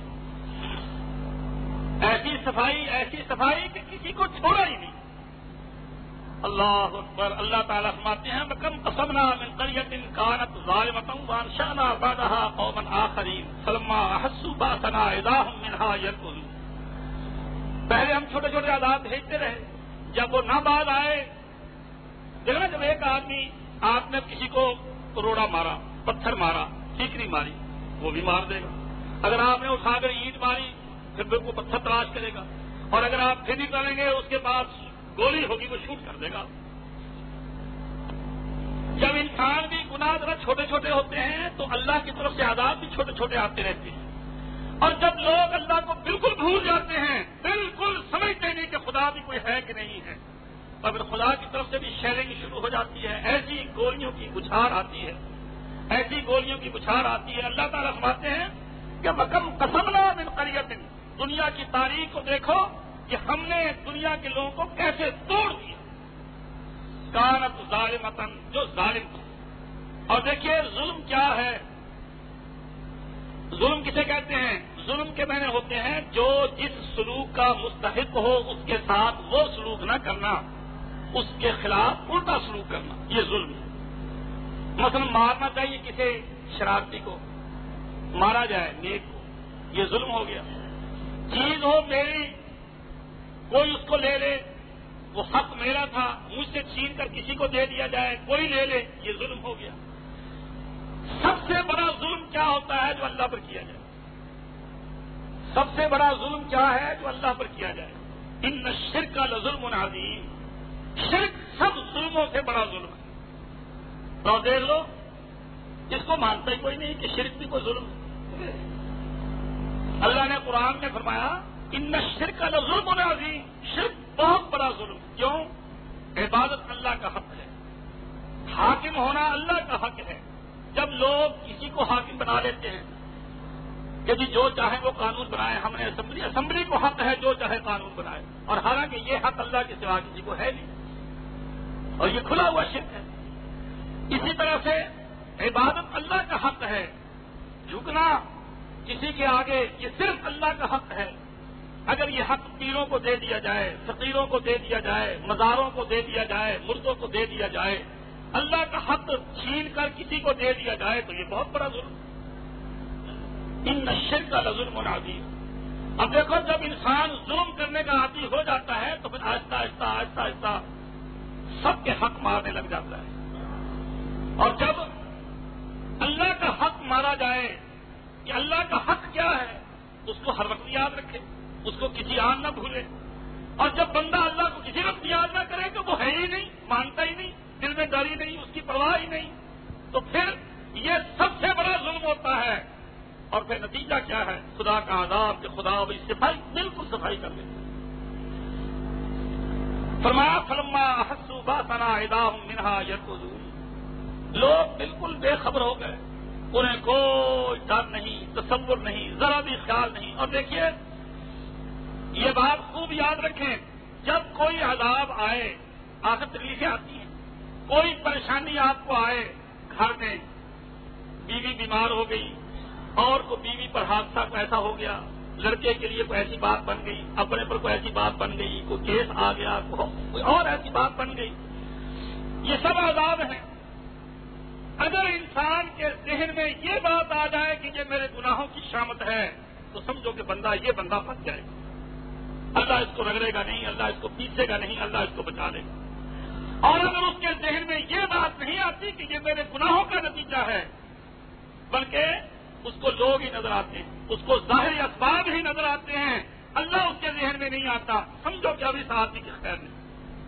ایسی صفائی ایسی صفائی کہ کسی کو چھوڑا ہی نہیں۔ اللہ اکبر! اللہ تعالیٰ فرماتے ہیں وَكَمْ قَصَمْنَا مِنْ قَرْيَةٍ كَانَتْ ظَالِمَةً وَأَنشَأْنَا بَعْدَهَا قَوْمًا آخَرِينَ فَلَمَّا أَحَسُّوا بَأْسَنَا إِذَا هُمْ مِنْهَا يَرْكُضُونَ۔ پہلے ہم چھوٹے چھوٹے عذاب بھیجتے رہے، جب وہ نہ بعد آئے، دیکھنا جب ایک آدمی آپ نے کسی کو روڑا مارا، پتھر مارا، ٹھیکری ماری، وہ بھی مار دے گا۔ اگر آپ نے اٹھا کر اینٹ ماری پھر پھر وہ پتھر تلاش کرے گا، اور اگر آپ پھر نہیں ڈالیں گے اس کے بعد گولی ہوگی وہ شوٹ کر دے گا۔ جب انسان بھی گناہ ذرا چھوٹے چھوٹے ہوتے ہیں تو اللہ کی طرف سے عذاب بھی چھوٹے چھوٹے آتے رہتے ہیں، اور جب لوگ اللہ کو بالکل بھول جاتے ہیں، بالکل سمجھتے نہیں کہ خدا بھی کوئی ہے کہ نہیں ہے، اور پھر خدا کی طرف سے بھی شیلنگ شروع ہو جاتی ہے، ایسی گولیوں کی بچھار آتی ہے، ایسی گولیوں کی بچھار آتی ہے۔ اللہ تعالیٰ فرماتے ہیں کہ مکم قسمنا من قریۃ، دنیا کی تاریخ کو دیکھو کہ ہم نے دنیا کے لوگوں کو کیسے توڑ دیا، کانت ظالمتن، جو ظالم تھا۔ اور دیکھیے ظلم کیا ہے، ظلم کسے کہتے ہیں؟ ظلم کے معنی ہوتے ہیں جو جس سلوک کا مستحق ہو اس کے ساتھ وہ سلوک نہ کرنا، اس کے خلاف الٹا سلوک کرنا، یہ ظلم ہے۔ مثلا مارنا چاہیے کسی شرارتی کو، مارا جائے نیک کو، یہ ظلم ہو گیا۔ چیز ہو میری، کوئی اس کو لے لے، وہ حق میرا تھا، مجھ سے چھین کر کسی کو دے دیا جائے، کوئی لے لے، یہ ظلم ہو گیا۔ سب سے بڑا ظلم کیا ہوتا ہے جو اللہ پر کیا جائے؟ سب سے بڑا ظلم کیا ہے جو اللہ پر کیا جائے؟ ان الشرک لظلم عظیم، شرک سب ظلموں سے بڑا ظلم ہے۔ تو دیکھ لو جس کو مانتا ہی کوئی نہیں کہ شرک بھی کوئی ظلم ہے۔ اللہ نے قرآن میں فرمایا ان الشرک لظلم عظیم، شرک بہت بڑا ظلم۔ کیوں؟ عبادت اللہ کا حق ہے، حاکم ہونا اللہ کا حق ہے۔ جب لوگ کسی کو حاکم بنا لیتے ہیں کہ جی جو چاہے وہ قانون بنائے، ہم نے اسمبلی اسمبلی کو حق ہے جو چاہے قانون بنائے، اور حالانکہ یہ حق اللہ کے سوا کسی کو ہے نہیں، اور یہ کھلا ہوا شرک ہے۔ اسی طرح سے عبادت اللہ کا حق ہے، جھکنا کسی کے آگے یہ صرف اللہ کا حق ہے۔ اگر یہ حق پیروں کو دے دیا جائے، فقیروں کو دے دیا جائے، مزاروں کو دے دیا جائے، مردوں کو دے دیا جائے، اللہ کا حق چھین کر کسی کو دے دیا جائے تو یہ بہت بڑا ظلم۔ ان الشرک لظلم عظیم۔ اب دیکھو جب انسان ظلم کرنے کا عادی ہو جاتا ہے تو پھر آہستہ آہستہ آہستہ آہستہ سب کے حق مارنے لگ جاتا ہے، اور جب اللہ کا حق مارا جائے کہ اللہ کا حق کیا ہے اس کو ہر وقت یاد رکھے، اس کو کسی آن نہ بھولے، اور جب بندہ اللہ کو کسی وقت یاد نہ کرے تو وہ ہے ہی نہیں، مانتا ہی نہیں، دل میں ڈر ہی نہیں، اس کی پرواہ ہی نہیں، تو پھر یہ سب سے بڑا ظلم ہوتا ہے۔ اور پھر نتیجہ کیا ہے؟ خدا کا عذاب کہ خدا وہ صفائی بالکل صفائی کر لے۔ فرمایا فلما احسوا باسنا اذا هم منها يركضون، لوگ بالکل بے خبر ہو گئے، انہیں کوئی ڈر نہیں، تصور نہیں، ذرا بھی خیال نہیں۔ اور دیکھیے یہ بات خوب یاد رکھیں، جب کوئی عذاب آئے، آخر تکلیفیں آتی ہیں، کوئی پریشانی آپ کو آئے، گھر میں بیوی بیمار ہو گئی، اور کو بیوی پر حادثہ ایسا ہو گیا، لڑکے کے لیے کوئی ایسی بات بن گئی، اپنے پر کوئی ایسی بات بن گئی، کوئی کیس آ گیا، کوئی اور ایسی بات بن گئی، یہ سب عذاب ہیں۔ اگر انسان کے ذہن میں یہ بات آ جائے کہ یہ میرے گناہوں کی شامت ہے تو سمجھو کہ بندہ یہ بندہ بچ جائے گا، اللہ اس کو رگڑے گا نہیں، اللہ اس کو پیسے گا نہیں، اللہ اس کو بچا لے گا۔ اور اگر اس کے ذہن میں یہ بات نہیں آتی کہ یہ میرے گناہوں کا نتیجہ ہے، بلکہ اس کو لوگ ہی نظر آتے ہیں، اس کو ظاہری اسباب ہی نظر آتے ہیں، اللہ اس کے ذہن میں نہیں آتا، سمجھو کہ ابھی اس آدمی کی خیر نہیں۔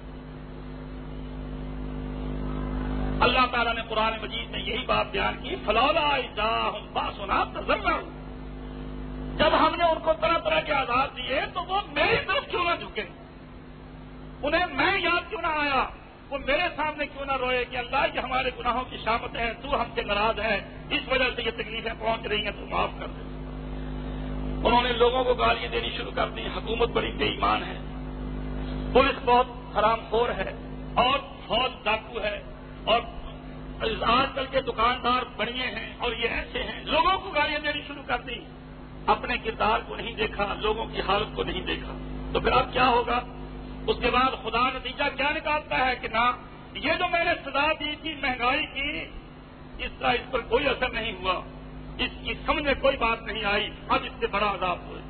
اللہ تعالیٰ نے قرآن مجید میں یہی بات بیان کی، فلولا اذا هم باسنا تضرعوا، جب ہم نے ان کو طرح طرح کے عذاب دیے تو وہ میری طرف کیوں نہ جھکے، انہیں میں یاد کیوں نہ آیا، وہ میرے سامنے کیوں نہ روئے کہ اللہ یہ ہمارے گناہوں کی شامت ہے، تو ہم سے ناراض ہے، اس وجہ سے یہ تکلیفیں پہنچ رہی ہیں، تو معاف کر دے۔ انہوں نے لوگوں کو گالیاں دینی شروع کر دی، حکومت بڑی بے ایمان ہے، پولیس بہت حرام خور ہے، اور فوج ڈاکو ہے، اور آج کل کے دکاندار بڑھئے ہیں، اور یہ ایسے ہیں، لوگوں کو گالیاں دینی شروع کر دی، اپنے کردار کو نہیں دیکھا، لوگوں کی حالت کو نہیں دیکھا، تو پھر اب کیا ہوگا؟ اس کے بعد خدا نتیجہ کیا نکالتا ہے کہ نہ یہ جو میں نے سزا دی تھی مہنگائی کی، اس کا اس پر کوئی اثر نہیں ہوا، اس کی سمجھ میں کوئی بات نہیں آئی، اب اس سے بڑا عذاب ہوئے۔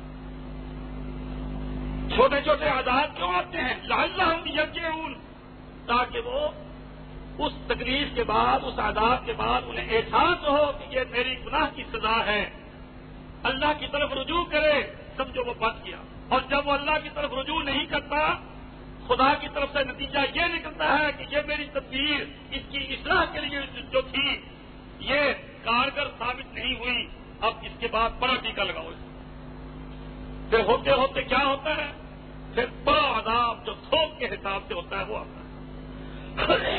چھوٹے چھوٹے عذاب کیوں آتے ہیں؟ لعلہم یرجعون، تاکہ وہ اس تکلیف کے بعد، اس عذاب کے بعد انہیں احساس ہو کہ یہ میری گناہ کی سزا ہے، اللہ کی طرف رجوع کرے، سمجھو وہ بچ گیا. اور جب وہ اللہ کی طرف رجوع نہیں کرتا خدا کی طرف سے نتیجہ یہ نکلتا ہے کہ یہ میری تدبیر اس کی اصلاح کے لیے جو تھی یہ کارگر ثابت نہیں ہوئی, اب اس کے بعد بڑا ٹیکا لگاؤ. پھر ہوتے ہوتے کیا ہوتا ہے, پھر بڑا عذاب جو تھوک کے حساب سے ہوتا ہے وہ آتا ہے.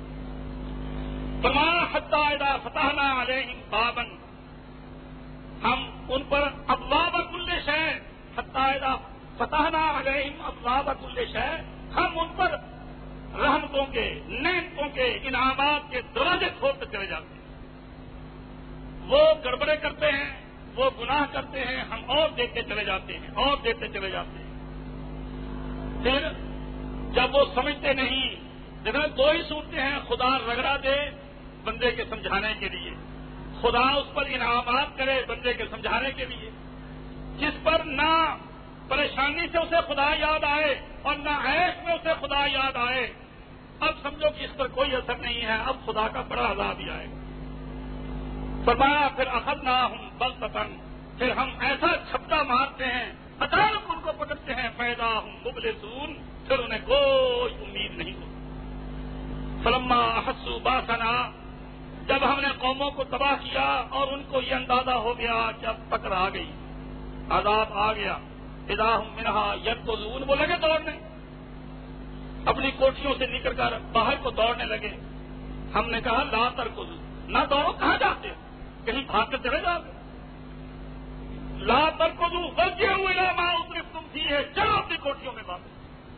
فرمایا حتی اذا فتحنا علیہم بابا, ہم ان پر ابواب کل شیء, حتی اذا فتحنا علیہم ابواب کل شیء, ہم ان پر رحمتوں کے نعمتوں کے انعامات کے دروازے کھولتے چلے جاتے ہیں. وہ گڑبڑے کرتے ہیں, وہ گناہ کرتے ہیں, ہم اور دیتے چلے جاتے ہیں اور دیتے چلے جاتے ہیں. پھر جب وہ سمجھتے نہیں, دیکھنا دو ہی صورتیں ہیں, خدا رگڑا دے بندے کے سمجھانے کے لیے, خدا اس پر انعامات کرے بندے کے سمجھانے کے لیے. جس پر نہ پریشانی سے اسے خدا یاد آئے اور نہ عیش میں اسے خدا یاد آئے, اب سمجھو کہ اس پر کوئی اثر نہیں ہے, اب خدا کا بڑا عذاب ہی آئے گا. فرمایا پھر اخذناہم بغتۃ, پھر ہم ایسا چھپٹا مارتے ہیں, اچانک ان کو پکڑتے ہیں, فاذا ہم مبلسون, پھر انہیں کوئی امید نہیں ہوتی. فلما احسوا باسنا, جب ہم نے قوموں کو تباہ کیا اور ان کو یہ اندازہ ہو گیا کہ اب پکڑ آ گئی, عذاب آ گیا, اذا ہم منہا یرکضون, وہ لگے دوڑنے, اپنی کوٹھیوں سے نکل کر باہر کو دوڑنے لگے. ہم نے کہا لا ترکضوا, نہ دوڑو, کہاں جاتے ہو, کہیں بھاگ کر چلے جاؤ. لا ترکضوا وارجعوا الی ما اطرفتم فیہ, چلو اپنی کوٹھیوں میں واپس.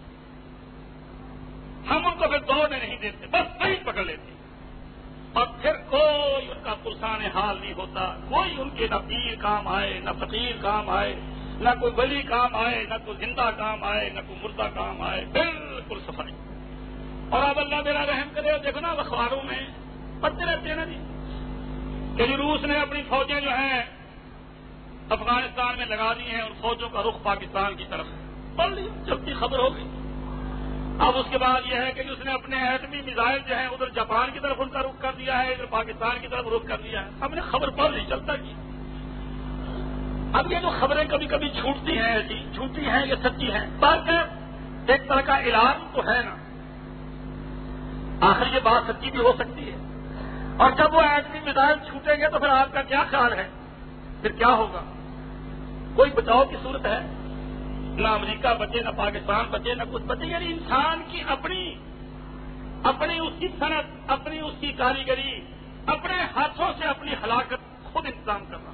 ہم ان کو پھر دوڑنے نہیں دیتے, بس وہی پکڑ لیتے. اور پھر کوئی ان کا پرسان حال نہیں ہوتا, کوئی ان کے نہ پیر کام آئے, نہ فقیر کام آئے, نہ کوئی ولی کام آئے, نہ کوئی زندہ کام آئے, نہ کوئی مردہ کام آئے, بالکل صفائی. اور اب اللہ میرا رحم کرے, دیکھو نا اخباروں میں پڑھتے رہتے ہیں نا جی کہ روس نے اپنی فوجیں جو ہیں افغانستان میں لگا دی ہیں اور فوجوں کا رخ پاکستان کی طرف پڑھ لی, چلتی خبر ہو گئی. اب اس کے بعد یہ ہے کہ اس نے اپنے ایٹمی میزائل جو ہیں ادھر جاپان کی طرف ان کا رخ کر دیا ہے, ادھر پاکستان کی طرف رخ کر دیا ہے. ہم نے خبر پڑھ لی, چلتا کی. اب یہ جو خبریں کبھی کبھی چھوٹتی ہیں, ایسی جھوٹی ہیں یا سچی ہیں, بات ہے ایک طرح کا علاج تو ہے نا, آخر یہ بات سچی بھی ہو سکتی ہے. اور جب وہ ایٹمی میزائل چھوٹیں گے تو پھر آپ کا کیا خیال ہے, پھر کیا ہوگا؟ کوئی بچاؤ کی صورت ہے؟ نہ امریکہ بچے, نہ پاکستان بچے, نہ کچھ بچے. یعنی انسان کی اپنی اپنی اس کی صنعت, اپنی اس کی کاریگری, اپنے ہاتھوں سے اپنی ہلاکت خود انتظام کرنا.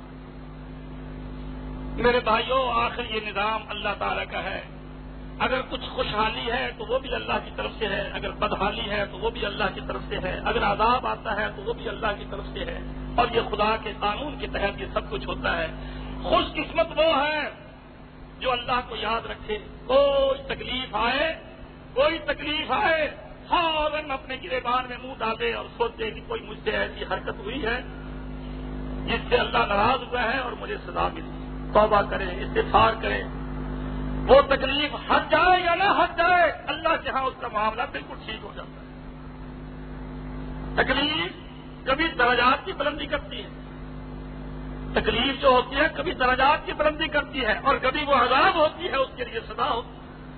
میرے بھائیوں, آخر یہ نظام اللہ تعالیٰ کا ہے. اگر کچھ خوشحالی ہے تو وہ بھی اللہ کی طرف سے ہے, اگر بدحالی ہے تو وہ بھی اللہ کی طرف سے ہے, اگر عذاب آتا ہے تو وہ بھی اللہ کی طرف سے ہے. اور یہ خدا کے قانون کے تحت یہ سب کچھ ہوتا ہے. خوش قسمت وہ ہے جو اللہ کو یاد رکھے. کوئی تکلیف آئے, کوئی تکلیف آئے, فوراً اپنے گریبان میں منہ ڈالے اور سوچے کہ کوئی مجھ سے ایسی حرکت ہوئی ہے جس سے اللہ ناراض ہوا ہے اور مجھے سزا ملی. توبہ کرے, استغفار کرے. وہ تکلیف ہٹ جائے یا نہ ہٹ جائے, اللہ کے ہاں اس کا معاملہ بالکل ٹھیک ہو جاتا ہے. تکلیف کبھی درجات کی بلندی کرتی ہے, تکلیف جو ہوتی ہے کبھی درجات کی بلندی کرتی ہے, اور کبھی وہ عذاب ہوتی ہے, اس کے لیے سزا ہوتی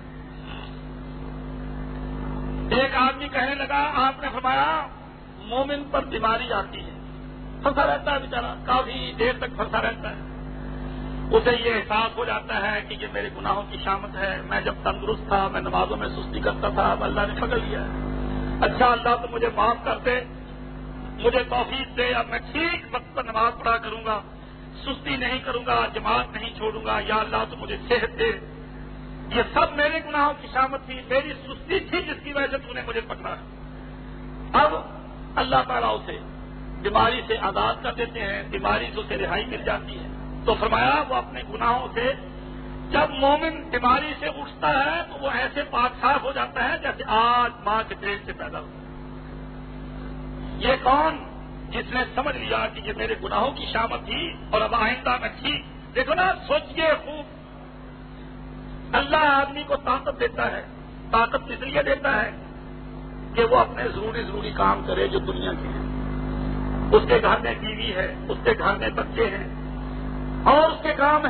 ہے. ایک آدمی کہنے لگا, آپ نے فرمایا مومن پر بیماری آتی ہے, پھنسا رہتا ہے بیچارہ, کافی دیر تک پھنسا رہتا ہے. اسے یہ احساس ہو جاتا ہے کہ یہ میرے گناہوں کی شامت ہے, میں جب تندرست تھا میں نمازوں میں سستی کرتا تھا, اب اللہ نے پکڑ لیا ہے. اچھا اللہ تو مجھے معاف کر دے, مجھے توفیق دے, اب میں ٹھیک وقت پر نماز پڑھا کروں گا, سستی نہیں کروں گا, جماعت نہیں چھوڑوں گا, یا اللہ تو مجھے صحت دے. یہ سب میرے گناہوں کی شامت تھی, میری سستی تھی جس کی وجہ سے تو نے مجھے پکڑا ہے. اب اللہ تعالیٰ اسے بیماری سے آزاد کر دیتے ہیں, بیماری سے اسے رہائی مل جاتی ہے. تو فرمایا وہ اپنے گناہوں سے جب مومن بیماری سے اٹھتا ہے تو وہ ایسے پاک صاف ہو جاتا ہے جیسے آج ماں کے پیٹ سے پیدا ہوا. یہ کون؟ جس نے سمجھ لیا کہ یہ میرے گناہوں کی شامت تھی اور اب آئندہ میں ٹھیک. دیکھو نا, سوچئے خوب, اللہ آدمی کو طاقت دیتا ہے. طاقت اس لیے دیتا ہے کہ وہ اپنے ضروری ضروری کام کرے جو دنیا کے ہیں. اس کے گھر میں بیوی ہے, اس کے گھر میں بچے ہیں, اور اس کے کام ہیں,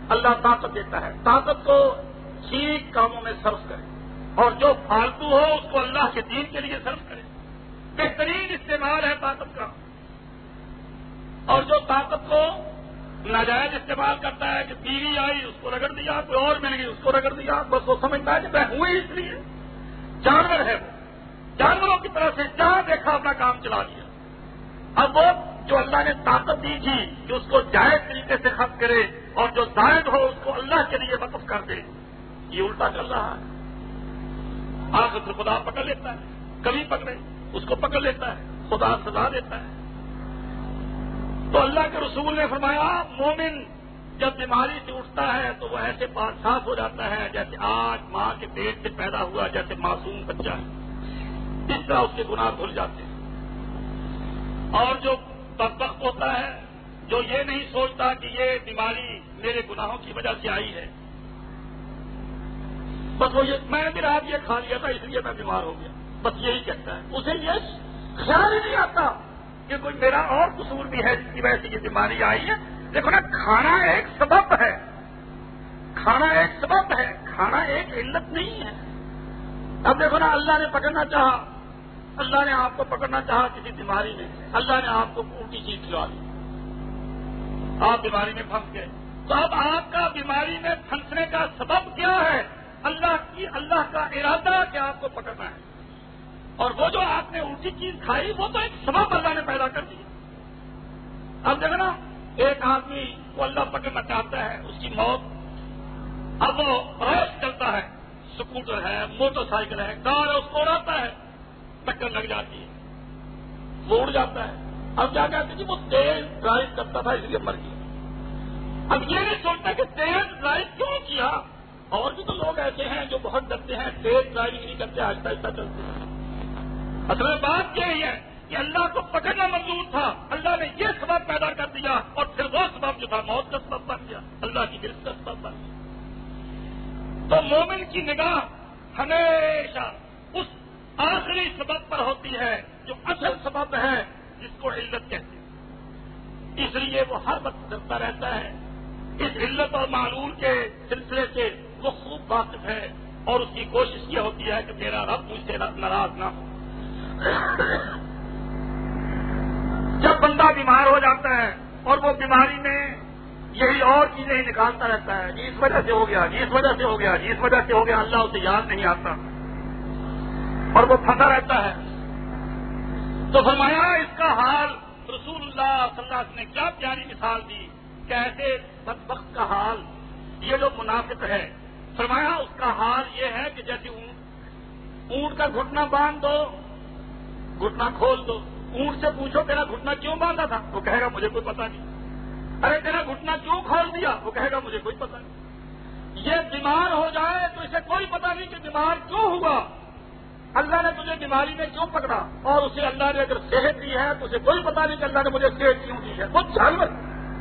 اللہ طاقت دیتا ہے، طاقت کو ٹھیک کاموں میں صرف کرے، اور جو فالتو ہو اس کو اللہ کے دین کے لیے صرف کرے۔ بہترین استعمال ہے طاقت کا۔ اور جو طاقت کو ناجائز استعمال کرتا ہے کہ بیوی آئی اس کو رگڑ دیا، کوئی اور مل گئی اس کو رگڑ دیا، بس وہ سمجھتا ہے کہ میں ہوں ہی اس لیے۔ جانور ہے وہ، جانوروں کی طرح سے جہاں دیکھا اپنا کام چلا دیا۔ اب وہ جو اللہ نے طاقت دی تھی کہ اس کو جائز طریقے سے خرچ کرے اور جو زائد ہو اس کو اللہ کے لیے وقف کر دے، یہ الٹا چل رہا ہے۔ آخر پھر خدا پکڑ لیتا ہے، کبھی پکڑے اس کو پکڑ لیتا ہے، خدا سزا دیتا ہے۔ تو اللہ کے رسول نے فرمایا مومن جب بیماری سے اٹھتا ہے تو وہ ایسے پاک صاف ہو جاتا ہے جیسے آج ماں کے پیٹ سے پیدا ہوا جیسے معصوم بچہ ہے، اس طرح اس کے گناہ دھل جاتے ہیں۔ اور جو بدبخت ہوتا ہے، جو یہ نہیں سوچتا کہ یہ بیماری میرے گناہوں کی وجہ سے آئی ہے، بس وہ یہ میں نے بھی رات یہ کھا لیا تھا اس لیے میں بیمار ہو گیا، بس یہی کہتا ہے، اسے یہ خیال ہی نہیں آتا کہ کوئی میرا اور قصور بھی ہے جس کی وجہ سے یہ بیماری آئی ہے۔ دیکھو نا، کھانا ایک سبب ہے، کھانا ایک سبب ہے، کھانا ایک علت نہیں ہے۔ اب دیکھو نا، اللہ نے پکڑنا چاہا، اللہ نے آپ کو پکڑنا چاہا کسی بیماری میں، اللہ نے آپ کو الٹی چیز کھلا دی، آپ بیماری میں پھنس گئے، تو اب آپ کا بیماری میں پھنسنے کا سبب کیا ہے؟ اللہ کی اللہ کا ارادہ کہ آپ کو پکڑنا ہے، اور وہ جو آپ نے الٹی چیز کھائی وہ تو ایک سبب اللہ نے پیدا کر دیا۔ اب دیکھو نا، ایک آدمی کو اللہ پکڑنا چاہتا ہے، اس کی موت، اب وہ ریس چلتا ہے، اسکوٹر ہے، موٹر سائیکل ہے، کار ہے، اس کو اڑاتا ہے، ٹکر لگ جاتی ہے، وہ اڑ جاتا ہے۔ اب کیا کہتے ہیں کہ وہ تیز ڈرائیو کرتا تھا اس لیے مر گیا۔ اب یہ نہیں سوچتا کہ تیز ڈرائیو کیوں کیا، اور بھی تو لوگ ایسے ہیں جو بہت ڈرتے ہیں، تیز ڈرائیونگ نہیں کرتے، آہستہ آہستہ چلتے ہیں۔ اصل بات یہی ہے کہ اللہ کو پکڑنا منظور تھا، اللہ نے یہ سبب پیدا کر دیا، اور پھر وہ سبب جو تھا موت کا سبب بن گیا، اللہ کی گرفت کا سبب بن گیا۔ تو مومن کی نگاہ ہمیشہ اس آخری سبب پر ہوتی ہے جو اصل سبب ہے، جس کو علت کہتے ہیں۔ اس لیے وہ ہر وقت ڈرتا رہتا ہے، اس علت اور معلول کے سلسلے سے وہ خوب واقف ہے، اور اس کی کوشش یہ ہوتی ہے کہ میرا رب مجھ سے ناراض نہ ہو۔ جب بندہ بیمار ہو جاتا ہے اور وہ بیماری میں یہی اور چیزیں ہی نکالتا رہتا ہے، جی اس وجہ سے ہو گیا، جی اس وجہ سے ہو گیا، جی اس وجہ سے ہو گیا، اللہ اسے یاد نہیں آتا اور وہ پھنسا رہتا ہے، تو فرمایا اس کا حال رسول اللہ صلی اللہ علیہ وسلم نے کیا پیاری مثال دی کہ ایسے بدبخت کا حال، یہ جو منافق ہے، فرمایا اس کا حال یہ ہے کہ جیسے اونٹ اونٹ کا گھٹنا باندھ دو، گھٹنا کھول دو، اونٹ سے پوچھو تیرا گھٹنا کیوں باندھا تھا، وہ کہے گا مجھے کوئی پتا نہیں۔ ارے تیرا گھٹنا کیوں کھول دیا، وہ کہے گا مجھے کوئی پتا نہیں۔ یہ بیمار ہو جائے تو اسے کوئی پتا نہیں کہ بیمار کیوں ہوا، اللہ نے تجھے بیماری میں کیوں پکڑا، اور اسے اللہ نے اگر صحت دی ہے تو اسے کوئی پتا نہیں کہ اللہ نے مجھے صحت کیوں دی ہے، وہ جانور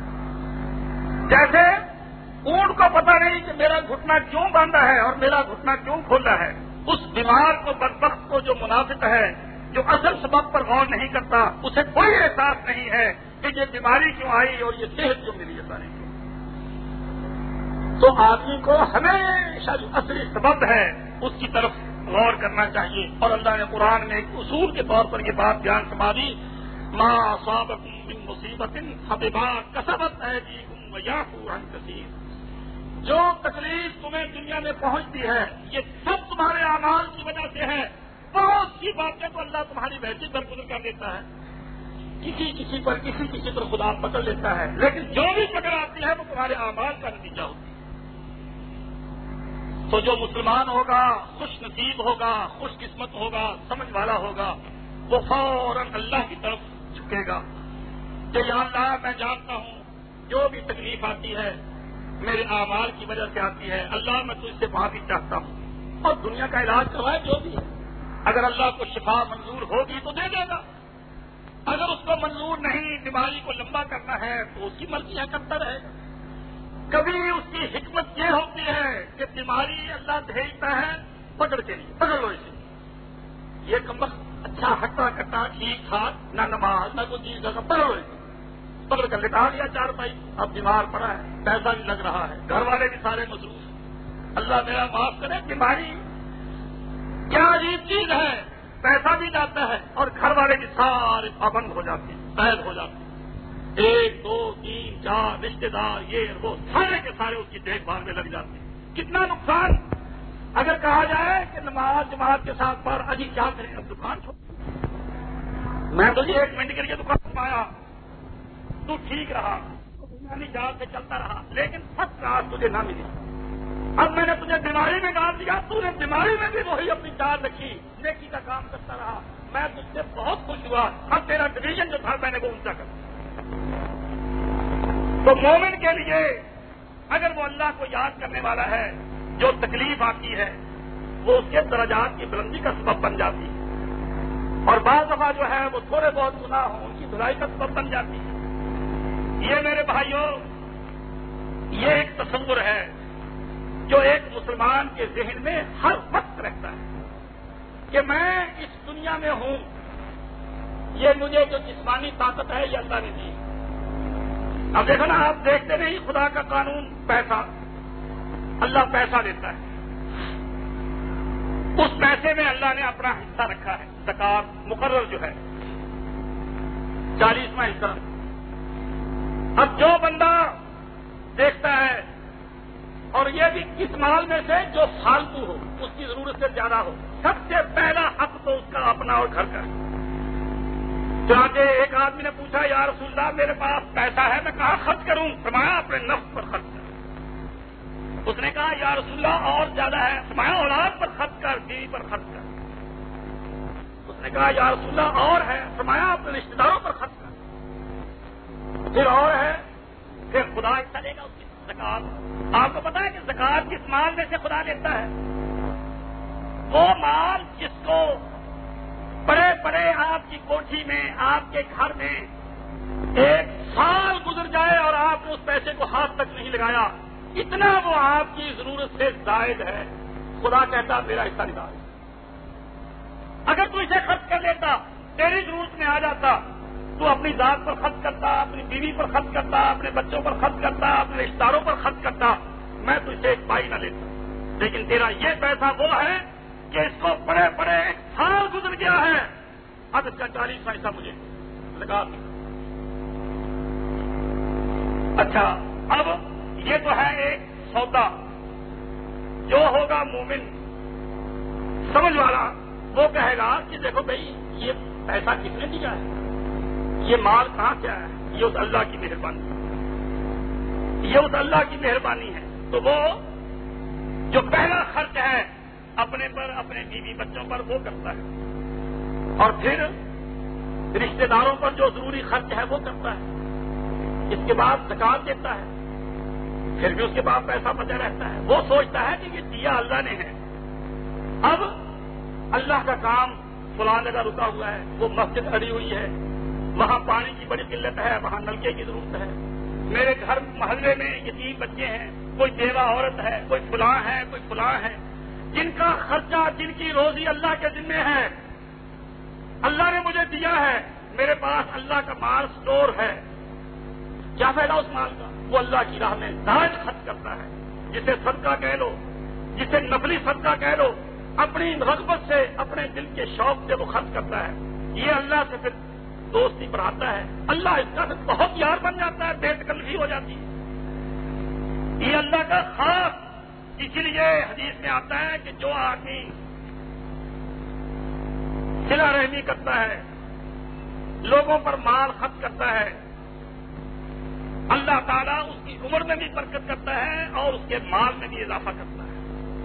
جیسے اونٹ کو پتا نہیں کہ میرا گھٹنا کیوں باندھا ہے اور میرا گھٹنا کیوں کھولا ہے، اس بیمار کو بدبخت کو جو منافق ہے، جو اصل سبب پر غور نہیں کرتا، اسے کوئی احساس نہیں ہے کہ یہ بیماری کیوں آئی اور یہ صحت کیوں ملی، ایسا نہیں۔ تو آدمی کو ہمیشہ جو اصلی سبب ہے اس کی طرف غور کرنا چاہیے، اور اللہ نے قرآن میں ایک اصول کے طور پر یہ بات بیان فرما دی، ما اصابکم من مصیبت فبما کسبت ایدیکم ویعفو عن کثیر، جو تکلیف تمہیں دنیا میں پہنچتی ہے یہ سب تمہارے اعمال کی وجہ سے ہے۔ بہت سی باتیں تو اللہ تمہاری ویسی درگزر کر دیتا ہے، کسی کسی پر کسی کسی پر خدا پکڑ لیتا ہے، لیکن جو بھی پکڑ آتی ہے وہ تمہارے اعمال کا نتیجہ ہوتی ہے۔ تو جو مسلمان ہوگا، خوش نصیب ہوگا، خوش قسمت ہوگا، سمجھ والا ہوگا، وہ فوراً اللہ کی طرف جھکے گا کہ یا اللہ میں جانتا ہوں جو بھی تکلیف آتی ہے میرے اعمال کی وجہ سے آتی ہے، اللہ میں تجھ سے معافی چاہتا ہوں، اور دنیا کا علاج کروائے جو بھی ہے، اگر اللہ کو شفا منظور ہوگی تو دے دے گا، اگر اس کو منظور نہیں، بیماری کو لمبا کرنا ہے تو اس کی مرضی ہے، کرتا رہے گا۔ کبھی اس کی حکمت یہ ہوتی ہے کہ بیماری اللہ بھیجتا ہے پکڑ کے لیے، پکڑ لو اسے، یہ کمبخت اچھا ہٹا کٹا ٹھیک ٹھاک، نہ نماز نہ کوئی چیز کا، پکڑ لو اسے، پکڑ کر لٹا لیا چار پائی، اب بیمار پڑا ہے، پیسہ بھی لگ رہا ہے، گھر والے بھی سارے مصروف ہیں۔ اللہ میرا معاف کرے، بیماری کیا عجیب چیز ہے، پیسہ بھی جاتا ہے اور گھر والے بھی سارے پابند ہو جاتے ہیں، قید ہو جاتے ہیں۔ ایک دو تین چار رشتے دار یہ وہ سارے کے سارے اس کی دیکھ بھال میں لگ جاتے ہیں۔ کتنا نقصان اگر کہا جائے کہ نماز جماعت کے ساتھ پر اجی کیا کریں، اب دکان چھوڑ، میں تجھے ایک منٹ کے لیے دکان پایا، تو ٹھیک رہا، بنیادی جال سے چلتا رہا، لیکن سب رات تجھے نہ ملی۔ اب میں نے تجھے بیماری میں ڈال دیا، تو نے بیماری میں بھی وہی اپنی چال رکھی، نیکی کا کام کرتا رہا، میں تجھ سے بہت خوش ہوا۔ اب تیرا ڈویژن جو تھا میں نے وہ اونچا کر دیا۔ تو مومن کے لیے اگر وہ اللہ کو یاد کرنے والا ہے، جو تکلیف آتی ہے وہ اس کے درجات کی بلندی کا سبب بن جاتی ہے، اور بعض دفعہ جو ہے وہ تھوڑے بہت گناہ ہوں ان کی دھلائی کا سبب بن جاتی ہے۔ یہ میرے بھائیوں، یہ ایک تصور ہے جو ایک مسلمان کے ذہن میں ہر وقت رہتا ہے کہ میں اس دنیا میں ہوں، یہ مجھے جو جسمانی طاقت ہے یہ اللہ نے دی۔ اب دیکھو نا، آپ دیکھتے نہیں خدا کا قانون، پیسہ، اللہ پیسہ دیتا ہے، اس پیسے میں اللہ نے اپنا حصہ رکھا ہے، زکات مقرر جو ہے چالیسواں حصہ۔ اب جو بندہ دیکھتا ہے، اور یہ بھی کس مال میں سے جو فالتو ہو، اس کی ضرورت سے زیادہ ہو، سب سے پہلا حق تو اس کا اپنا اور گھر کا ہے۔ چنانچہ ایک آدمی نے پوچھا، یا رسول اللہ میرے پاس پیسہ ہے، میں کہاں خرچ کروں؟ فرمایا اپنے نفس پر خرچ کر۔ اس نے کہا یا رسول اللہ اور زیادہ ہے، فرمایا اولاد پر خرچ کر، بیوی پر خرچ کر۔ اس نے کہا یا رسول اللہ اور ہے، فرمایا اپنے رشتے داروں پر خرچ کر۔ پھر اور ہے، پھر خدا حصہ دے گا اس کی زکات۔ آپ کو پتا ہے کہ زکات کس مال میں سے خدا دیتا ہے؟ وہ مال جس کو بڑے بڑے آپ کی کوٹھی میں، آپ کے گھر میں ایک سال گزر جائے اور آپ نے اس پیسے کو ہاتھ تک نہیں لگایا، اتنا وہ آپ کی ضرورت سے زائد ہے، خدا کہتا میرا حصہ نکال۔ اگر تو اسے خرچ کر لیتا، تیری ضرورت میں آ جاتا، تو اپنی ذات پر خرچ کرتا، اپنی بیوی پر خرچ کرتا، اپنے بچوں پر خرچ کرتا، اپنے رشتہ داروں پر خرچ کرتا، میں تو اسے ایک پائی نہ لیتا۔ لیکن تیرا یہ پیسہ وہ ہے کہ اس کو بڑے بڑے ایک سال گزر گیا ہے، اب اس کا چالیسواں حصہ مجھے لگا۔ اچھا، اب یہ تو ہے ایک سودا، جو ہوگا مومن سمجھ والا وہ کہے گا کہ دیکھو بھائی یہ پیسہ کس نے دیا ہے، یہ مال کہاں سے آیا ہے، یہ اس اللہ کی مہربانی ہے، یہ اس اللہ کی مہربانی ہے۔ تو وہ جو پہلا خرچ ہے اپنے پر، اپنے بیوی بچوں پر، وہ کرتا ہے، اور پھر رشتے داروں پر جو ضروری خرچ ہے وہ کرتا ہے، اس کے بعد زکات دیتا ہے، پھر بھی اس کے بعد پیسہ بچا رہتا ہے۔ وہ سوچتا ہے کہ یہ دیا اللہ نے ہے، اب اللہ کا کام فلاں جگہ رکا ہوا ہے، وہ مسجد اڑی ہوئی ہے، وہاں پانی کی بڑی قلت ہے، وہاں نلکے کی ضرورت ہے، میرے گھر محلے میں یتیم بچے ہیں، کوئی بیوہ عورت ہے، کوئی فلاں ہے، کوئی فلاں ہے، جن کا خرچہ، جن کی روزی اللہ کے ذمہ ہے، اللہ نے مجھے دیا ہے، میرے پاس اللہ کا مال سٹور ہے، کیا فائدہ اس مال کا؟ وہ اللہ کی راہ میں داج خرچ کرتا ہے، جسے صدقہ کہہ لو، جسے نفلی صدقہ کہہ لو، اپنی رغبت سے، اپنے دل کے شوق سے وہ خرچ کرتا ہے، یہ اللہ سے پھر دوستی پر آتا ہے، اللہ اس کا بہت یار بن جاتا ہے، بے تکلفی ہو جاتی ہے، یہ اللہ کا خاص۔ اسی لیے حدیث میں آتا ہے کہ جو آدمی صلہ رحمی کرتا ہے، لوگوں پر مال خرچ کرتا ہے، اللہ تعالیٰ اس کی عمر میں بھی برکت کرتا ہے اور اس کے مال میں بھی اضافہ کرتا ہے۔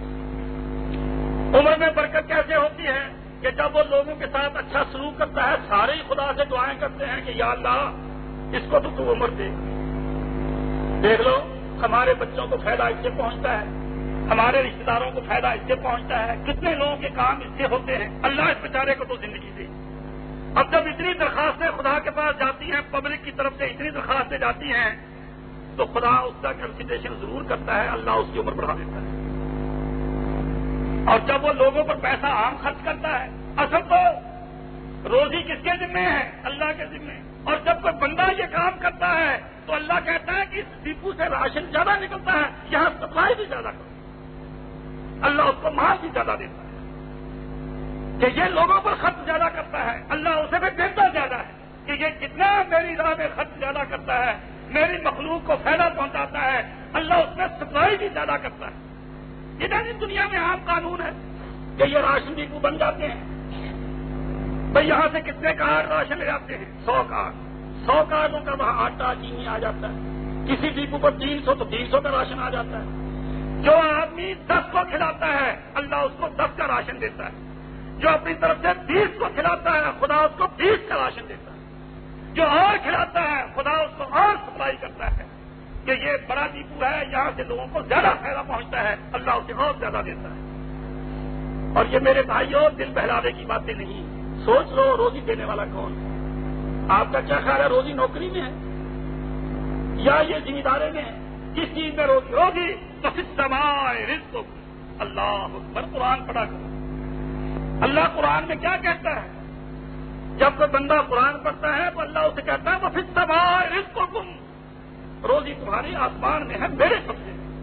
عمر میں برکت کیسے ہوتی ہے کہ جب وہ لوگوں کے ساتھ اچھا سلوک کرتا ہے، سارے ہی خدا سے دعائیں کرتے ہیں کہ یا اللہ اس کو تو تو عمر دے۔ دیکھ لو ہمارے بچوں کو فائدہ اس سے پہنچتا ہے، ہمارے رشتے داروں کو فائدہ اس سے پہنچتا ہے، کتنے لوگوں کے کام اس سے ہوتے ہیں، اللہ اس بیچارے کو تو زندگی دے۔ اب جب اتنی درخواستیں خدا کے پاس جاتی ہیں، پبلک کی طرف سے اتنی درخواستیں جاتی ہیں، تو خدا اس کا کنسیڈریشن ضرور کرتا ہے، اللہ اس کی عمر بڑھا دیتا ہے۔ اور جب وہ لوگوں پر پیسہ عام خرچ کرتا ہے، اصل تو روزی کس کے ذمے ہے؟ اللہ کے ذمے۔ اور جب کوئی بندہ یہ کام کرتا ہے تو اللہ کہتا ہے کہ اس ڈپو سے راشن زیادہ نکلتا ہے، یہاں سپلائی بھی زیادہ کرتا ہے، اللہ اس کو مال بھی زیادہ دیتا ہے، کہ یہ لوگوں پر خرچ زیادہ کرتا ہے، اللہ اسے بھی دیتا زیادہ ہے، کہ یہ کتنا میری راہ میں خرچ زیادہ کرتا ہے، میری مخلوق کو فائدہ پہنچاتا ہے، اللہ اس میں سپلائی بھی زیادہ کرتا ہے۔ یہ جانی دنیا میں عام قانون ہے کہ یہ راشن ڈپو بن جاتے ہیں، بھائی یہاں سے کتنے کارڈ راشن لے جاتے ہیں؟ سو کارڈ، سو کارڈوں کا وہاں آٹا چینی آ جاتا ہے، کسی ڈپو پر تین سو تو تین سو کا راشن آ جاتا ہے۔ جو آدمی دس کو کھلاتا ہے اللہ اس کو دس کا راشن دیتا ہے، جو اپنی طرف سے بیس کو کھلاتا ہے خدا اس کو بیس کا راشن دیتا ہے، جو اور کھلاتا ہے خدا اس کو اور سپلائی کرتا ہے کہ یہ بڑا ڈپو ہے، یہاں سے لوگوں کو زیادہ فائدہ پہنچتا ہے، اللہ اسے اور زیادہ دیتا ہے۔ اور یہ میرے بھائیوں دل بہلاوے کی باتیں نہیں، سوچ لو روزی دینے والا کون ہے؟ آپ کا کیا خیال ہے؟ روزی نوکری میں ہے یا یہ ذمہ داری میں ہے؟ کس چیز میں روزی؟ روزی تو سمائے رزق اللہ اکبر، قرآن پڑھا کرو۔ اللہ قرآن میں کیا کہتا ہے؟ جب کوئی بندہ قرآن پڑھتا ہے تو اللہ اسے کہتا ہے وہ پھر سمائے رزق تم، روزی تمہاری آسمان میں ہے، میرے قبضے میں۔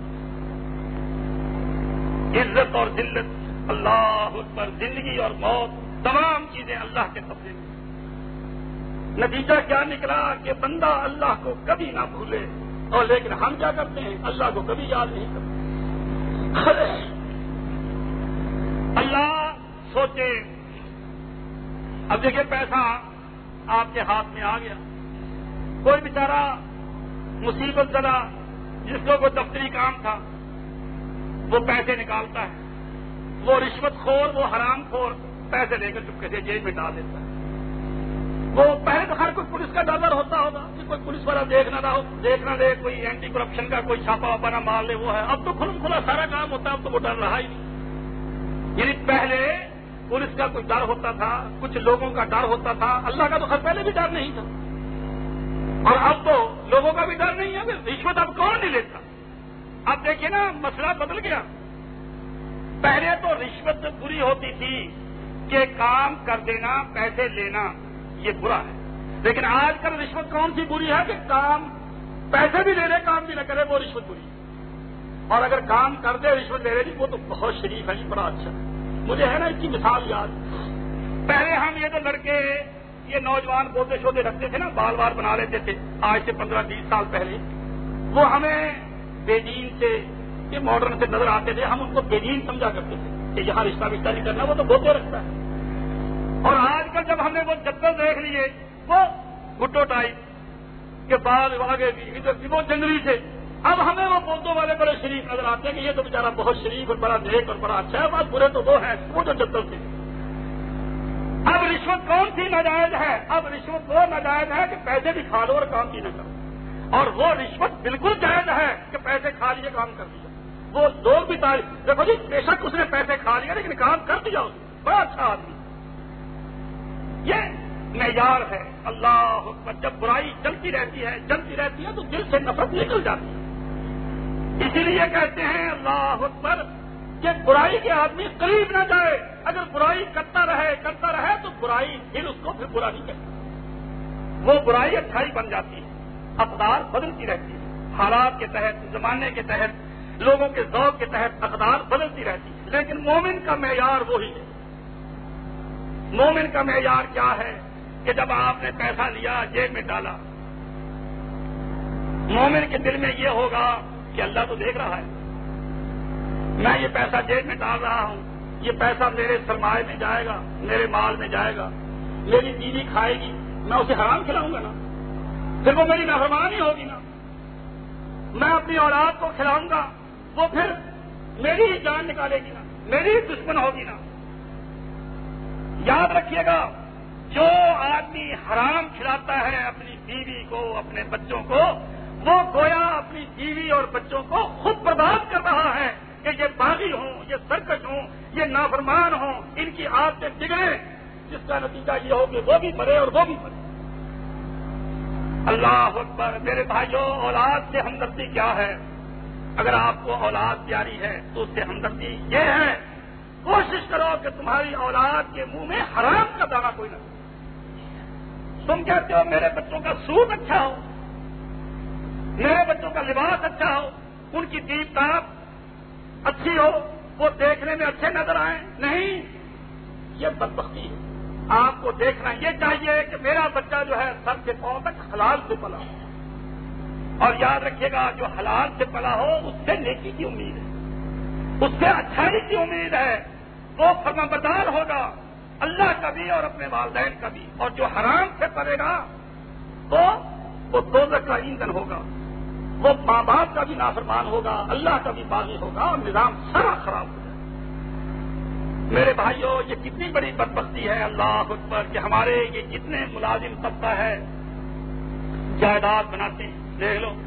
عزت اور ذلت اللہ اکبر، زندگی اور موت تمام چیزیں اللہ کے قبضے میں۔ نتیجہ کیا نکلا کہ بندہ اللہ کو کبھی نہ بھولے، اور لیکن ہم کیا کرتے ہیں؟ اللہ کو کبھی یاد نہیں کرتے۔ اللہ سوچے، اب دیکھیں پیسہ آپ کے ہاتھ میں آ گیا، کوئی بیچارہ مصیبت زدہ جس کو کوئی دفتری کام تھا وہ پیسے نکالتا ہے، وہ رشوت خور، وہ حرام خور پیسے لے کر چپکے سے جیب میں ڈال دیتا ہے۔ وہ پہلے تو ہر کوئی پولیس کا ڈر ہوتا ہوگا کہ کوئی پولیس والا دیکھنا نہ ہو، دیکھنا دے، کوئی اینٹی کرپشن کا کوئی چھاپا واپا نہ مار لے، وہ ہے۔ اب تو کھلم کھلا سارا کام ہوتا ہے، اب تو وہ ڈر رہا ہی نہیں۔ یعنی پہلے پولیس کا کوئی ڈر ہوتا تھا، کچھ لوگوں کا ڈر ہوتا تھا، اللہ کا تو خیر پہلے بھی ڈر نہیں تھا، اور اب تو لوگوں کا بھی ڈر نہیں ہے۔ رشوت اب کون نہیں لیتا؟ اب دیکھیے نا مسئلہ بدل گیا۔ پہلے تو رشوت بری ہوتی تھی کہ کام کر دینا، پیسے لینا یہ برا ہے، لیکن آج کل رشوت کون سی بری ہے کہ کام پیسے بھی لے لے کام بھی نہ کرے، وہ رشوت بری ہے، اور اگر کام کر دے رشوت لے رہے وہ تو بہت شریف ہے، بڑا اچھا ہے۔ مجھے ہے نا اس کی مثال یاد، پہلے ہم یہ جو لڑکے یہ نوجوان پودے شودے رکھتے تھے نا، بال بال بنا لیتے تھے آج سے پندرہ بیس سال پہلے، وہ ہمیں بے دین سے یہ ماڈرن سے نظر آتے تھے، ہم ان کو بے دین سمجھا کرتے تھے کہ یہاں رشتہ وشتہ نہیں کرنا، وہ تو بوتے رکھتا ہے۔ اور آج کل جب ہم نے وہ جنگل دیکھ لیے، وہ بھٹو ٹائپ کے بال آگے بھی وہ جنگلی تھے، اب ہمیں وہ پودوں والے بڑے شریف نظر آتے ہیں کہ یہ تو بیچارہ بہت شریف اور بڑا نیک اور بڑا اچھا ہے، بات برے تو وہ ہیں وہ جو جنگل تھے۔ اب رشوت کون سی ناجائز ہے؟ اب رشوت وہ ناجائز ہے کہ پیسے بھی کھا لو اور کام بھی نہ کرو، اور وہ رشوت بالکل جائز ہے کہ پیسے کھا لیے کام کر دیا۔ وہ لوگ بھی تعریف، دیکھو جی بے شک اس نے پیسے کھا لیا لیکن کام کر دیا، اس نے بڑا اچھا آدمی۔ یہ معیار ہے اللہ اکبر۔ جب برائی چلتی رہتی ہے چلتی رہتی ہے تو دل سے نفرت نکل جاتی ہے، اسی لیے کہتے ہیں اللہ اکبر کہ برائی کے آدمی قریب نہ جائے، اگر برائی کرتا رہے کرتا رہے تو برائی پھر اس کو پھر برا نہیں کہتا، وہ برائی اچھائی بن جاتی ہے، اقدار بدلتی رہتی ہے، حالات کے تحت، زمانے کے تحت، لوگوں کے ذوق کے تحت اقدار بدلتی رہتی ہے، لیکن مومن کا معیار وہی ہے۔ مومن کا معیار کیا ہے کہ جب آپ نے پیسہ لیا جیب میں ڈالا، مومن کے دل میں یہ ہوگا کہ اللہ تو دیکھ رہا ہے، میں یہ پیسہ جیب میں ڈال رہا ہوں، یہ پیسہ میرے سرمایہ میں جائے گا، میرے مال میں جائے گا، میری بیوی کھائے گی، میں اسے حرام کھلاؤں گا نا، پھر وہ میری نافرمانی ہوگی نا، میں اپنی اولاد کو کھلاؤں گا، وہ پھر میری ہی جان نکالے گی نا، میری ہی دشمن ہوگی نا۔ یاد رکھیے گا، جو آدمی حرام کھلاتا ہے اپنی بیوی کو، اپنے بچوں کو، وہ گویا اپنی بیوی اور بچوں کو خود برباد کر رہا ہے کہ یہ باغی ہوں، یہ سرکش ہوں، یہ نافرمان ہوں، ان کی عادتیں بگڑیں، جس کا نتیجہ یہ ہو کہ وہ بھی مرے اور وہ بھی مرے۔ اللہ اکبر۔ میرے بھائیوں، اولاد سے ہمدردی کیا ہے؟ اگر آپ کو اولاد پیاری ہے تو اس سے ہمدردی یہ ہے، کوشش کرو کہ تمہاری اولاد کے منہ میں حرام کا دانہ کوئی نہ، تم کہتے ہو میرے بچوں کا سوٹ اچھا ہو، میرے بچوں کا لباس اچھا ہو، ان کی دیپ تاپ اچھی ہو، وہ دیکھنے میں اچھے نظر آئیں. نہیں، یہ بدبختی ہے. آپ کو دیکھنا یہ چاہیے کہ میرا بچہ جو ہے سر سے پاؤں تک حلال سے پلا ہو، اور یاد رکھیے گا جو حلال سے پلا ہو اس سے نیکی کی امید ہے، اس سے اچھائی کی امید ہے، وہ فرمانبردار ہوگا اللہ کا بھی اور اپنے والدین کا بھی. اور جو حرام سے پڑے گا تو وہ دوزخ کا ایندھن ہوگا، وہ ماں باپ کا بھی نافرمان ہوگا، اللہ کا بھی باغی ہوگا، اور نظام سارا خراب ہو جائے. میرے بھائیوں، یہ کتنی بڑی بدبختی ہے، اللہ اکبر، کہ ہمارے یہ جتنے ملازم طبقہ ہے جائیداد بناتے ہیں. دیکھ لو،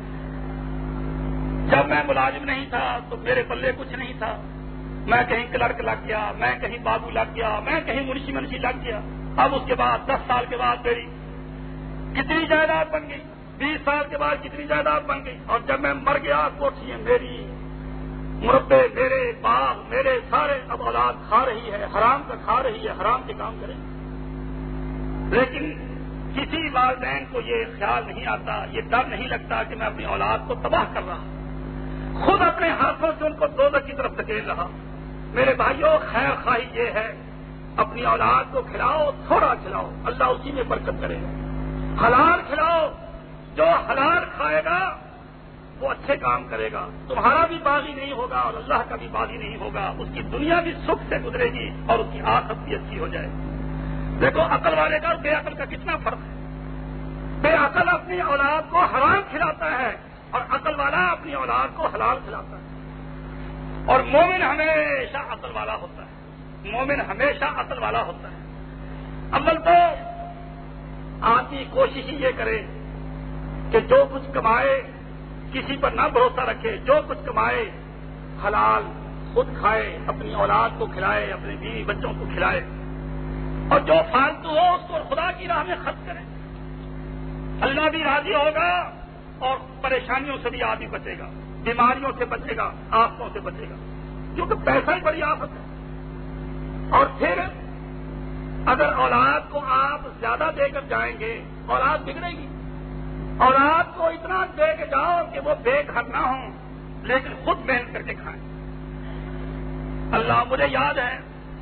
جب میں ملازم نہیں تھا تو میرے پلے کچھ نہیں تھا، میں کہیں کلرک لگ گیا، میں کہیں بابو لگ گیا، میں کہیں منشی منشی لگ گیا. اب اس کے بعد دس سال کے بعد میری کتنی جائیداد بن گئی، بیس سال کے بعد کتنی جائیداد بن گئی. اور جب میں مر گیا کوٹھیاں میری، مربے میرے، باغ میرے، سارے. اب اولاد کھا رہی ہے، حرام کا کھا رہی ہے، حرام کے کام کریں. لیکن کسی والدین کو یہ خیال نہیں آتا، یہ ڈر نہیں لگتا کہ میں اپنی اولاد کو تباہ کر رہا، خود اپنے ہاتھوں سے ان کو دوزخ کی طرف دھکیل رہا. میرے بھائیوں، خیر خواہی یہ ہے اپنی اولاد کو کھلاؤ، تھوڑا کھلاؤ، اللہ اسی میں برکت کرے گا. حلال کھلاؤ، جو حلال کھائے گا وہ اچھے کام کرے گا، تمہارا بھی باغی نہیں ہوگا اور اللہ کا بھی باغی نہیں ہوگا. اس کی دنیا بھی سکھ سے گزرے گی اور اس کی آخرت بھی اچھی ہو جائے گی. دیکھو عقل والے کا اور بے عقل کا کتنا فرق ہے. بے عقل اپنی اولاد کو حرام کھلاتا ہے اور عقل والا اپنی اولاد کو حلال کھلاتا ہے. اور مومن ہمیشہ عقل والا ہوتا ہے، مومن ہمیشہ عقل والا ہوتا ہے. اول تو آدمی کوشش ہی یہ کرے کہ جو کچھ کمائے کسی پر نہ بھروسہ رکھے، جو کچھ کمائے حلال خود کھائے، اپنی اولاد کو کھلائے، اپنے بیوی بچوں کو کھلائے، اور جو فالتو ہو اس کو خدا کی راہ میں خرچ کرے. اللہ بھی راضی ہوگا اور پریشانیوں سے بھی آدمی بچے گا، بیماریوں سے بچے گا، آفتوں سے بچے گا، کیونکہ پیسہ ہی بڑی آفت ہے. اور پھر اگر اولاد کو آپ زیادہ دے کر جائیں گے اولاد بگڑے گی. اولاد کو اتنا دے کے جاؤ کہ وہ بے گھر نہ ہوں لیکن خود محنت کر کے کھائیں. اللہ، مجھے یاد ہے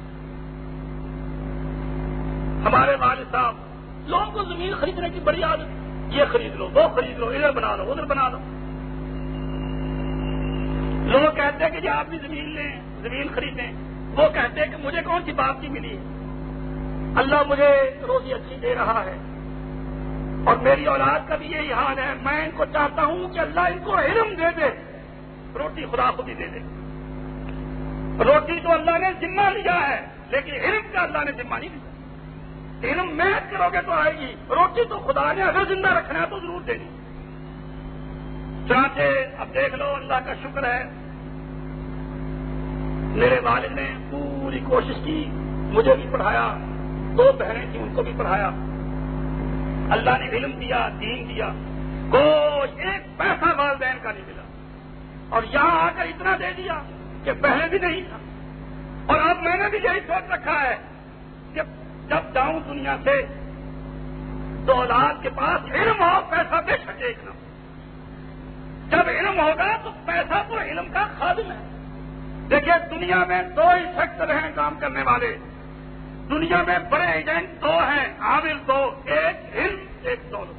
ہمارے والد صاحب، لوگوں کو زمین خریدنے کی بڑی عادت، یہ خرید لو، وہ خرید لو، ادھر بنا لو، ادھر بنا لو. لوگ کہتے ہیں کہ جی آپ بھی زمین لیں، زمین خریدیں. وہ کہتے ہیں کہ مجھے کون سی بات کی ملی، اللہ مجھے روزی اچھی دے رہا ہے اور میری اولاد کا بھی یہی حال ہے. میں ان کو چاہتا ہوں کہ اللہ ان کو علم دے دے، روٹی خدا خود ہی دے دے. روٹی تو اللہ نے ذمہ لیا ہے لیکن علم کا اللہ نے ذمہ نہیں لیا. علم محنت کرو گے تو آئے گی، روٹی تو خدا نے اگر زندہ رکھنا ہے تو ضرور دینی. چنانچہ اب دیکھ لو، اللہ کا شکر ہے میرے والد نے پوری کوشش کی، مجھے بھی پڑھایا، دو بہنیں تھیں ان کو بھی پڑھایا. اللہ نے علم دیا، دین دیا، کوئی ایک پیسہ والدین کا نہیں ملا. اور یہاں آ کر اتنا دے دیا کہ پہلے بھی نہیں تھا. اور اب میں نے بھی یہی سوچ رکھا ہے کہ جب جاؤں دنیا سے تو اولاد کے پاس علم ہو، پیسہ بے شک ایک نہ. جب علم ہوگا تو پیسہ تو علم کا خادم ہے. دیکھیے دنیا میں دو ہی سیکٹر ہیں کام کرنے والے، دنیا میں بڑے ایجنٹ دو ہیں، عامل دو، ایک علم ایک دولت.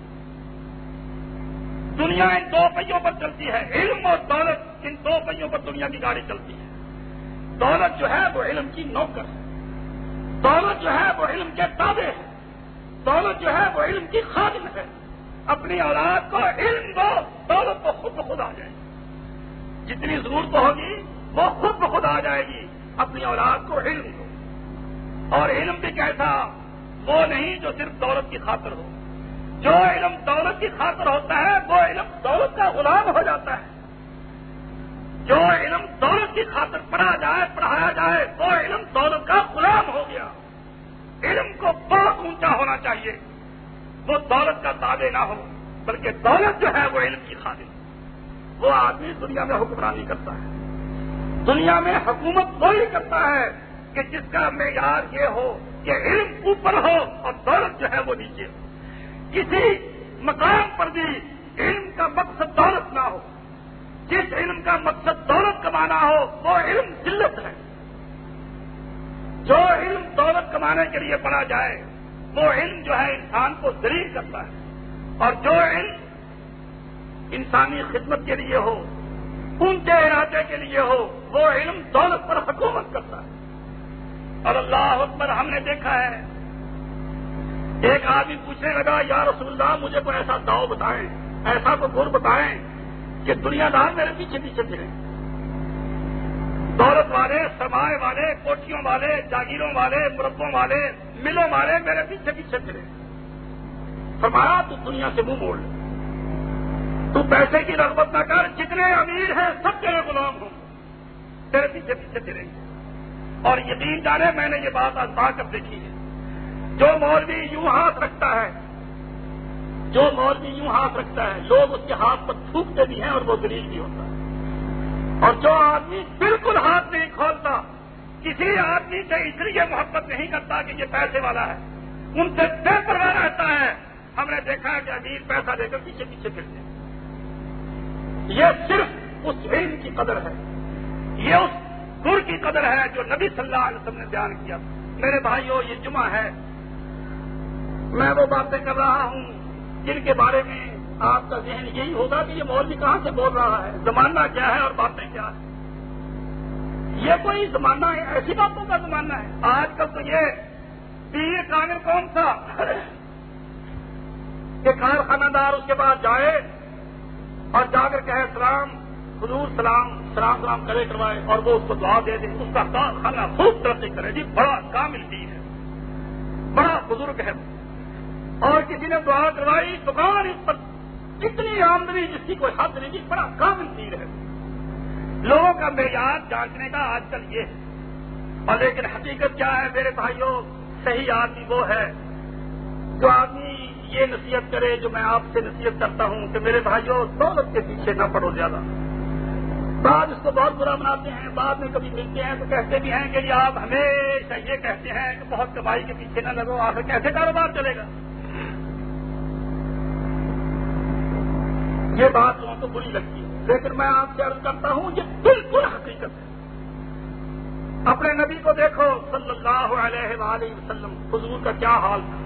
دنیا ان دو پہیوں پر چلتی ہے، علم اور دولت. ان دو پہیوں پر دنیا کی گاڑی چلتی ہے. دولت جو ہے وہ علم کی نوکر ہے، دولت جو ہے وہ علم کے تابع ہے، دولت جو ہے وہ علم کی خادم ہے. اپنی اولاد کو علم دو، دولت تو خود بخود آ جائے گی. جتنی ضرورت ہوگی وہ خود بخود آ جائے گی. اپنی اولاد کو علم دو. اور علم بھی کیسا، وہ نہیں جو صرف دولت کی خاطر ہو. جو علم دولت کی خاطر ہوتا ہے وہ علم دولت کا غلام ہو جاتا ہے. جو علم دولت کی خاطر پڑھا جائے، پڑھایا جائے، وہ علم دولت کا غلام ہو گیا. علم کو بہت اونچا ہونا چاہیے، وہ دولت کا تابع نہ ہو، بلکہ دولت جو ہے وہ علم کی خادم. وہ آدمی دنیا میں حکمرانی کرتا ہے، دنیا میں حکومت وہی کرتا ہے کہ جس کا معیار یہ ہو کہ علم اوپر ہو اور دولت جو ہے وہ نیچے ہو. کسی مقام پر بھی علم کا مقصد دولت نہ ہو. جس علم کا مقصد دولت کمانا ہو وہ علم ذلت ہے. جو علم دولت کمانے کے لیے پڑھا جائے وہ علم جو ہے انسان کو ذلیل کرتا ہے. اور جو علم انسانی خدمت کے لیے ہو, اونچے ارادے کے لیے ہو, وہ علم دولت پر حکومت کرتا ہے. اور اللہ اکبر, ہم نے دیکھا ہے ایک آدمی پوچھنے لگا یا رسول اللہ مجھے کوئی ایسا داؤ بتائیں, ایسا کوئی گور بتائیں کہ دنیا دار میرے پیچھے پیچھے پھرے. دولت والے, سرمایہ والے, کوٹھیوں والے, جاگیروں والے, مربوں والے, ملوں والے میرے پیچھے پیچھے پھرے. فرمایا تو دنیا سے منہ موڑ لے, تو پیسے کی رغبت نہ کر, جتنے امیر ہیں سب تیرے غلام ہوں, تیرے پیچھے پیچھے پھریں گے. اور یقین جانے میں نے یہ بات آزما کر دیکھی ہے. جو مولوی یوں ہاتھ رکھتا ہے, جو مولوی یوں ہاتھ رکھتا ہے, لوگ اس کے ہاتھ پر تھوکتے بھی ہیں اور وہ ذلیل بھی ہوتا ہے. اور جو آدمی بالکل ہاتھ نہیں کھولتا, کسی آدمی سے اس لیے محبت نہیں کرتا کہ یہ پیسے والا ہے, ان سے بے پرواہ رہتا ہے, ہم نے دیکھا ہے کہ امیر پیسہ دے کر پیچھے پیچھے پھرتے ہیں. یہ صرف اس علم کی قدر ہے, یہ اس گر کی قدر ہے جو نبی صلی اللہ علیہ وسلم نے بیان کیا. میرے بھائیوں, یہ جمعہ ہے, میں وہ باتیں کر رہا ہوں جن کے بارے میں آپ کا ذہن یہی ہوگا کہ یہ مولوی کہاں سے بول رہا ہے, زمانہ کیا ہے اور باتیں کیا ہے. یہ کوئی زمانہ ہے, ایسی باتوں کا زمانہ ہے. آج کل تو یہ پیر کامل کون سا کہ کارخانہ دار اس کے بعد جائے اور جا کر کہے سلام حضور سلام سلام سلام کرے کروائے اور وہ اس کو دعا دے دے, اس کا کارخانہ خوب ترقی کرے. جی بڑا کامل پیر ہے, بڑا بزرگ ہے. اور کسی نے دعا کروائی, دکان اس پر اتنی آمدنی جس کی کوئی حد نہیں, جی بڑا کامل پیر ہے. لوگوں کا معیار جانچنے کا آج کل یہ ہے. اور لیکن حقیقت کیا ہے میرے بھائیوں, صحیح آدمی وہ ہے جو آدمی یہ نصیحت کرے جو میں آپ سے نصیحت کرتا ہوں کہ میرے بھائیوں دولت کے پیچھے نہ پڑو زیادہ. بعض اس کو بہت برا بناتے ہیں, بعد میں کبھی ملتے ہیں تو کہتے بھی ہیں کہ یہ آپ ہمیشہ یہ کہتے ہیں کہ بہت کمائی کے پیچھے نہ لگو, آخر کیسے کاروبار چلے گا. یہ بات لوگوں کو بری لگتی ہے, لیکن میں آپ سے عرض کرتا ہوں یہ بالکل حقیقت ہے. اپنے نبی کو دیکھو صلی اللہ علیہ وآلہ وسلم, حضور کا کیا حال تھا,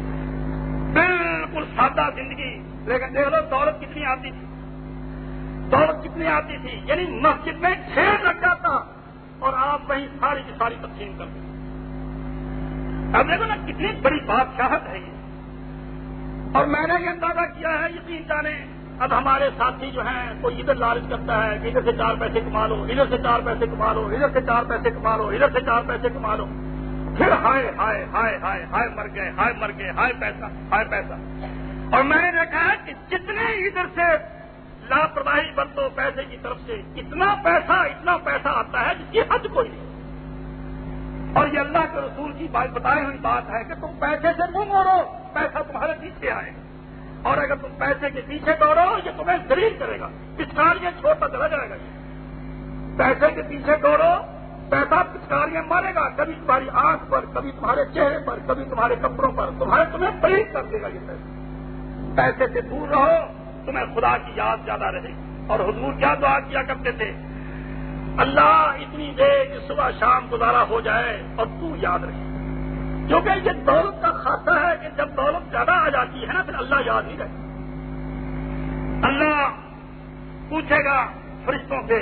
بالکل سادہ زندگی, لیکن دیکھ لو دولت کتنی آتی تھی, دولت کتنی آتی تھی. یعنی مسجد میں ڈھیر لگ جاتا اور آپ وہیں ساری کی ساری تقسیم کر دیں. اب دیکھو نا کتنی بڑی بادشاہت ہے یہ. اور میں نے یہ اندازہ کیا ہے, یقین جانے اب ہمارے ساتھی جو ہیں کوئی ادھر لالچ کرتا ہے کہ ادھر سے چار پیسے کما لو, ادھر سے چار پیسے کما لو, ادھر سے چار پیسے کما لو, ادھر سے چار پیسے کما لو, پھر ہائے ہائے ہائے ہائے ہائے مر گئے, ہائے مر گئے, ہائے پیسہ, ہائے پیسہ. اور میں نے دیکھا ہے کہ جتنے ادھر سے لاپرواہی برتو پیسے کی طرف سے, اتنا پیسہ اتنا پیسہ آتا ہے جس کی حد کوئی نہیں. اور یہ اللہ کے رسول کی بات بتائی ہوئی بات ہے کہ تم پیسے سے منہ موڑو, پیسہ تمہارے پیچھے آئے, اور اگر تم پیسے کے پیچھے دوڑو یہ تمہیں ذلیل کرے گا, پچکاریاں چھوڑتا چلا جائے گا. پیسے کے پیچھے دوڑو, پیسہ پچکاریاں مارے گا, کبھی تمہاری آنکھ پر, کبھی تمہارے چہرے پر, کبھی تمہارے کپڑوں پر, تمہارے تمہیں پلیت کر دے گا. یہ پیسے پیسے سے دور رہو, تمہیں خدا کی یاد زیادہ رہے. اور حضور کیا دعا کیا کرتے تھے, اللہ اتنی دیر کہ صبح شام گزارا ہو جائے اور تو یاد رہے. کیونکہ یہ دولت کا خاصہ ہے کہ جب دولت زیادہ آ جاتی ہے نا پھر اللہ یاد نہیں رہتا. اللہ پوچھے گا فرشتوں سے,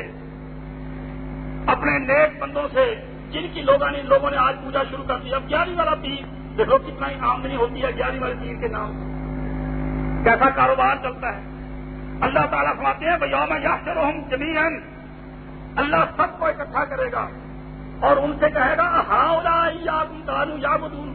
اپنے نیک بندوں سے جن کی لوگوں نے لوگوں نے آج پوجا شروع کر دی. اب گیارہویں والا پیر دیکھو کتنا ہی آمدنی ہوتی ہے گیارہویں والے پیر کے نام, کیسا کاروبار چلتا ہے. اللہ تعالیٰ فرماتے ہیں یوم یحشرہم جمیعا, اللہ سب کو اکٹھا کرے گا اور ان سے کہے گا ہؤلاء ایاکم کانوا یعبدون,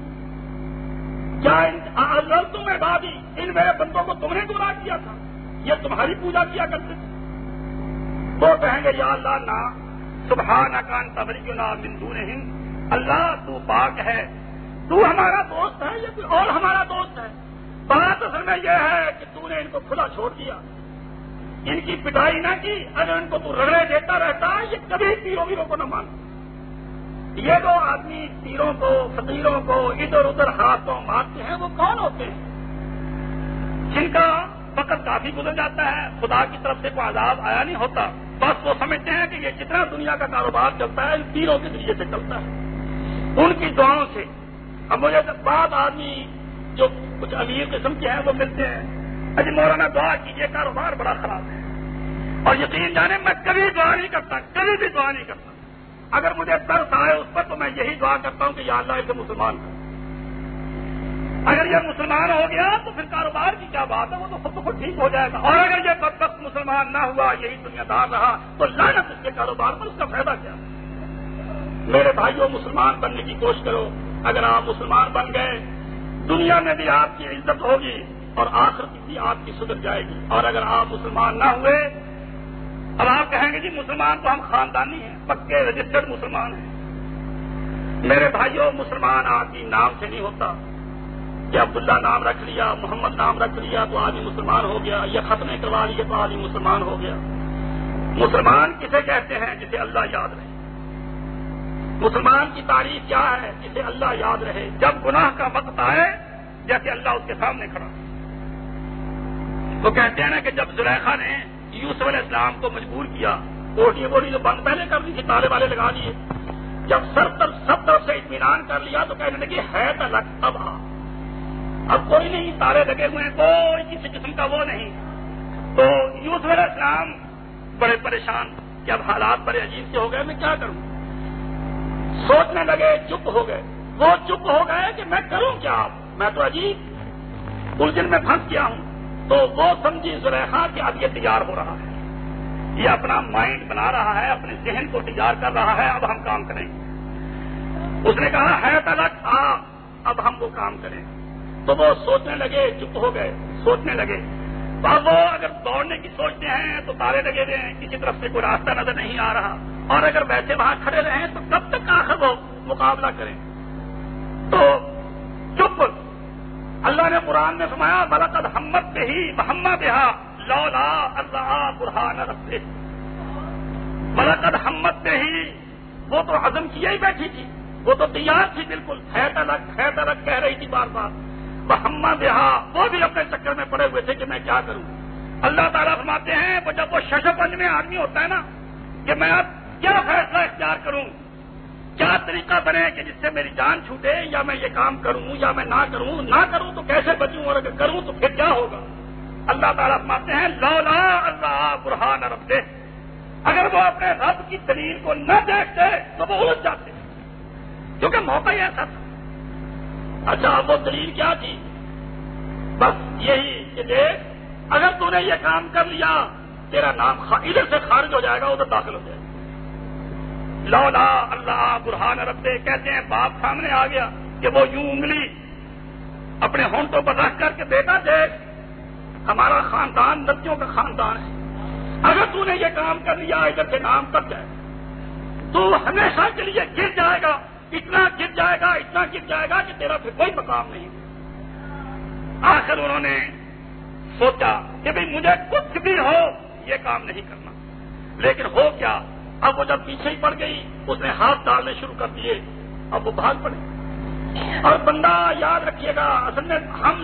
کیا اضللتم عبادی, ان میرے بندوں کو تم نے گمراہ کیا تھا, یہ تمہاری پوجا کیا کرتے تھے. وہ کہیں گے یا اللہ نا, سبحانک انت ولینا من دونہم, اللہ تو پاک ہے, تو ہمارا دوست ہے, یہ کوئی اور ہمارا دوست ہے. بات اصل میں یہ ہے کہ تو نے ان کو کھلا چھوڑ دیا, ان کی پٹائی نہ کی. اگر ان کو تو رگڑے دیتا رہتا یہ کبھی پیروں ویروں کو نہ مانتا, یہ جو آدمی تیروں کو فقیروں کو ادھر ادھر ہاتھوں مارتے ہیں وہ کون ہوتے ہیں؟ جن کا وقت کافی گزر جاتا ہے، خدا کی طرف سے کوئی عذاب آیا نہیں ہوتا، بس وہ سمجھتے ہیں کہ یہ جتنا دنیا کا کاروبار چلتا ہے ان تیروں کے ذریعے سے چلتا ہے، ان کی دعاؤں سے۔ اب مجھے بعض آدمی جو کچھ امیر قسم کے ہیں وہ ملتے ہیں، اجی مولانا دعا کیجیے کاروبار بڑا خراب ہے، اور یقین جانے میں کبھی دعا نہیں کرتا، کبھی بھی دعا نہیں کرتا۔ اگر مجھے ترس آئے اس پر تو میں یہی دعا کرتا ہوں کہ یا اللہ اسے مسلمان کر۔ اگر یہ مسلمان ہو گیا تو پھر کاروبار کی کیا بات ہے، وہ تو خود بخود ٹھیک ہو جائے گا، اور اگر یہ بدبخت مسلمان نہ ہوا، یہی دنیا دار رہا، تو لعنت اس کے کاروبار پر، اس کا فائدہ کیا؟ میرے بھائیوں، مسلمان بننے کی کوشش کرو۔ اگر آپ مسلمان بن گئے دنیا میں بھی آپ کی عزت ہوگی اور آخرت بھی آپ کی سدھر جائے گی، اور اگر آپ مسلمان نہ ہوئے، اب آپ کہیں گے جی مسلمان تو ہم خاندانی ہیں، پکے رجسٹرڈ مسلمان ہیں۔ میرے بھائیوں، مسلمان آدمی نام سے نہیں ہوتا کہ عبداللہ نام رکھ لیا، محمد نام رکھ لیا تو آدمی مسلمان ہو گیا، یا ختنے کروا لیے تو آدمی مسلمان ہو گیا۔ مسلمان کسے کہتے ہیں؟ جسے اللہ یاد رہے۔ مسلمان کی تعریف کیا ہے؟ جسے اللہ یاد رہے، جب گناہ کا وقت آئے جیسے اللہ اس کے سامنے کھڑا۔ وہ کہتے ہیں نا کہ جب زلیخا نے یوسف علیہ السلام کو مجبور کیا، کوٹی بوٹی جو بند پہلے کر دی تھی، تالے والے لگا دیے، جب سب طرف سب طرف سے اطمینان کر لیا تو کہنے لگی ہے تلک اب آ، اب کوئی نہیں، تالے لگے ہوئے ہیں، کوئی کسی قسم کا وہ نہیں۔ تو یوسف علیہ السلام بڑے پریشان کہ اب حالات بڑے عجیب سے ہو گئے، میں کیا کروں؟ سوچنے لگے، چپ ہو گئے۔ وہ چپ ہو گئے کہ میں کروں کیا، میں تو عجیب الجھن میں پھنس گیا ہوں۔ تو وہ سمجھی زلیخا کہ اب یہ تیار ہو رہا ہے، یہ اپنا مائنڈ بنا رہا ہے، اپنے ذہن کو تیار کر رہا ہے، اب ہم کام کریں گے۔ اس نے کہا ہے تلک آ، اب ہم وہ کام کریں۔ تو وہ سوچنے لگے، چپ ہو گئے، سوچنے لگے۔ تو اب وہ اگر دوڑنے کی سوچتے ہیں تو تالے لگے ہوئے ہیں، کسی طرف سے کوئی راستہ نظر نہیں آ رہا، اور اگر ویسے وہاں کھڑے رہیں تو کب تک آخر وہ مقابلہ کریں؟ تو چپ۔ اللہ نے قرآن میں فرمایا وَلَقَدْ ہَمَّتْ بِهِ وَهَمَّ بِهَا لَوْلَا أَن رَّأَىٰ بُرْهَانَ رَبِّهِ۔ وَلَقَدْ ہَمَّتْ بِهِ، وہ تو عزم کیے ہی بیٹھی تھی، وہ تو تیار تھی، بالکل ہے تلک ہے تلک کہہ رہی تھی بار بار۔ وَهَمَّ بِهَا، وہ بھی اپنے چکر میں پڑے ہوئے تھے کہ میں کیا کروں۔ اللہ تعالیٰ فرماتے ہیں وہ جب وہ ششپنج میں آدمی ہوتا ہے نا کہ میں اب کیا فیصلہ اختیار کروں، کیا طریقہ بنے کہ جس سے میری جان چھوٹے، یا میں یہ کام کروں یا میں نہ کروں، نہ کروں تو کیسے بچوں، اور اگر کروں تو پھر کیا ہوگا۔ اللہ تعالیٰ فرماتے ہیں لولا اللہ برہان ربہ، اگر وہ اپنے رب کی دلیل کو نہ دیکھتے تو وہ الجھ جاتے، کیونکہ موقع ہی ایسا تھا۔ اچھا اب وہ دلیل کیا تھی؟ بس یہی کہ دیکھ اگر تو نے یہ کام کر لیا تیرا نام ادھر سے خارج ہو جائے گا، ادھر داخل ہو جائے گا۔ لولا اللہ برہان ربے، کہتے ہیں باپ سامنے آ گیا کہ وہ یوں انگلی اپنے ہونٹوں پر رکھ کر کے بیٹا دیکھ ہمارا خاندان نبیوں کا خاندان ہے، اگر تو نے یہ کام کر لیا ادھر سے نام کٹ جائے تو ہمیشہ کے لیے گر جائے گا، اتنا گر جائے گا اتنا گر جائے گا کہ تیرا پھر کوئی مقام نہیں۔ آخر انہوں نے سوچا کہ بھئی مجھے کچھ بھی ہو یہ کام نہیں کرنا، لیکن ہو کیا، اب وہ جب پیچھے ہی پڑ گئی اس نے ہاتھ ڈالنے شروع کر دیے، اب وہ بھاگ پڑے۔ اور بندہ یاد رکھیے گا، اصل میں ہم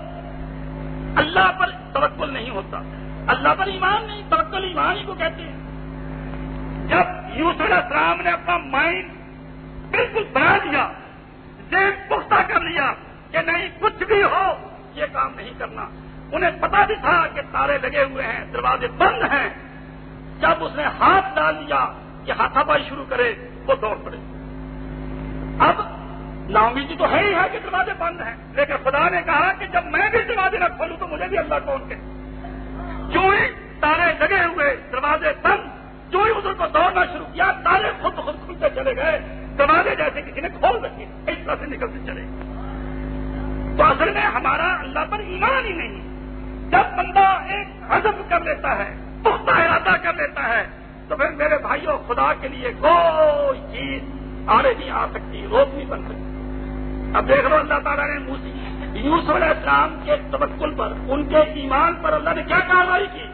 لوگ اللہ پر توکل نہیں ہوتا، اللہ پر ایمان نہیں، توکل ایمان ہی کو کہتے ہیں۔ جب یوسف علیہ السلام نے اپنا مائنڈ بالکل بنا دیا، ذہن پختہ کر لیا کہ نہیں کچھ بھی ہو یہ کام نہیں کرنا، انہیں پتا بھی تھا کہ تالے لگے ہوئے ہیں، دروازے بند ہیں، جب اس نے ہاتھ ڈال دیا کہ ہاتھا پائی شروع کرے وہ دوڑ پڑے۔ اب ناامیدی تو ہے ہی ہے کہ دروازے بند ہیں، لیکن خدا نے کہا کہ جب میں بھی دروازے نہ کھولوں تو مجھے بھی اللہ کون کہ جو ہی تالے لگے ہوئے دروازے بند، جو ہی ادھر کو دوڑنا شروع کیا تالے خود خود کھلتے چلے گئے، دروازے جیسے کسی نے کھول رکھے، اس طرح سے نکلتے چلے۔ تو اصل میں ہمارا اللہ پر ایمان ہی نہیں۔ جب بندہ ایک عزم کر لیتا ہے، پختہ ارادہ کر لیتا ہے، تو پھر میرے بھائیوں خدا کے لیے کوئی چیز آڑے نہیں آ سکتی، روک نہیں بن سکتی۔ اب دیکھ لو اللہ تعالیٰ نے موسی یوسف علیہ السلام کے توکل پر، ان کے ایمان پر اللہ نے کیا کارروائی کی،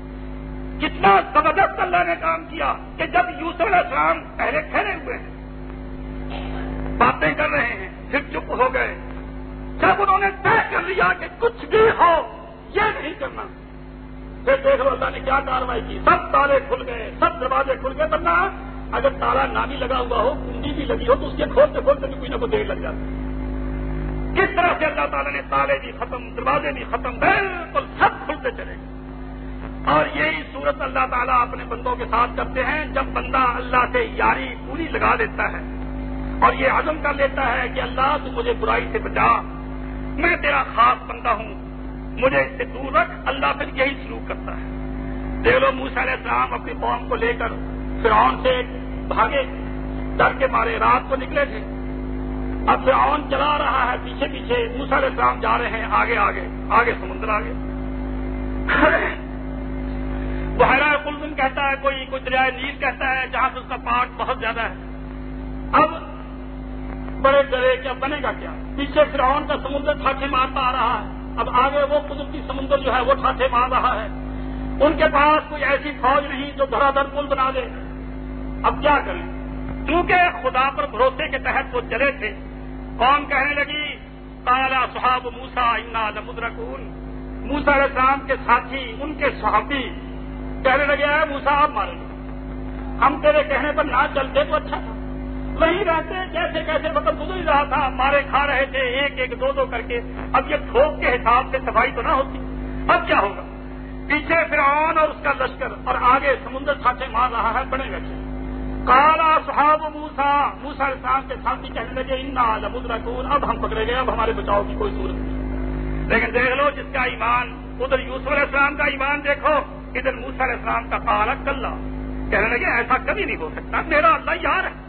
کتنا زبردست اللہ نے کام کیا کہ جب یوسف علیہ السلام پہلے ٹھہرے ہوئے ہیں، باتیں کر رہے ہیں، پھر چپ ہو گئے. جب انہوں نے طے کر لیا کہ کچھ بھی ہو یہ نہیں کرنا، پھر دیکھ لو اللہ نے کیا کاروائی کی. سب تالے کھل گئے، سب دروازے کھل گئے. ورنہ اگر تالا نہ بھی لگا ہوا ہو، کنڈی بھی لگی ہو، تو اس کے کھولتے کھولتے بھی کوئی نہ کوئی دیر لگ جاتی. کس طرح سے اللہ تعالیٰ نے تالے بھی ختم، دروازے بھی ختم، بالکل سب کھلتے چلے گئے. اور یہی صورت اللہ تعالیٰ اپنے بندوں کے ساتھ کرتے ہیں جب بندہ اللہ سے یاری پوری لگا لیتا ہے اور یہ عزم کر لیتا ہے کہ اللہ تو مجھے برائی سے بچا، میں تیرا خاص بندہ ہوں، مجھے اس سے دور رکھ. اللہ پھر یہی سلوک کرتا ہے. دیکھ لو موسیٰ علیہ السلام اپنی قوم کو لے کر فرعون سے بھاگے، ڈر کے مارے رات کو نکلے تھے. اب فرعون چلا رہا ہے پیچھے پیچھے، موسیٰ علیہ السلام جا رہے ہیں آگے آگے آگے سمندر آگے. بحیرہ قلزم کہتا ہے کوئی، کوئی دریائے نیل کہتا ہے جہاں سے اس کا پاٹ بہت زیادہ ہے. اب بڑے ڈرے کہ اب بنے گا کیا؟ پیچھے فرعون کا سمندر ٹھاٹھے مارتا آ رہا ہے، اب آگے وہ قدرتی سمندر جو ہے وہ ٹھاٹھے مار رہا ہے. ان کے پاس کوئی ایسی فوج نہیں جو دھڑا دھڑ پل بنا دے. اب کیا کریں؟ کیونکہ خدا پر بھروسے کے تحت وہ چلے تھے. قوم کہنے لگی قال اصحاب موسیٰ انا لمدرکون. موسیٰ علیہ السلام کے ساتھی، ان کے صحابی کہنے لگے اے موسیٰ آپ مارے گے، ہم تیرے کہنے پر نہ چلتے تو اچھا تھا. وہیں رہتے جیسے کیسے وقت گزر ہی رہا تھا، مارے کھا رہے تھے ایک ایک دو دو کر کے. اب یہ تھوک کے حساب سے صفائی تو نہ ہوتی. اب کیا ہوگا؟ پیچھے فرعون اور اس کا لشکر اور آگے سمندر چھاٹے مار رہا ہے. بڑے بیٹھے قال اصحاب موسیٰ، موسیٰ علیہ السلام کے ساتھی کہنے لگے انا لمدرکون، اب ہم پکڑے گئے، اب ہمارے بچاؤ کی کوئی صورت نہیں. لیکن دیکھ لو جس کا ایمان، ادھر یوسف علیہ السلام کا ایمان دیکھو، ادھر موسیٰ علیہ السلام کا قال کلا. کہنے لگے ایسا کبھی نہیں ہو سکتا، میرا اللہ یار ہے،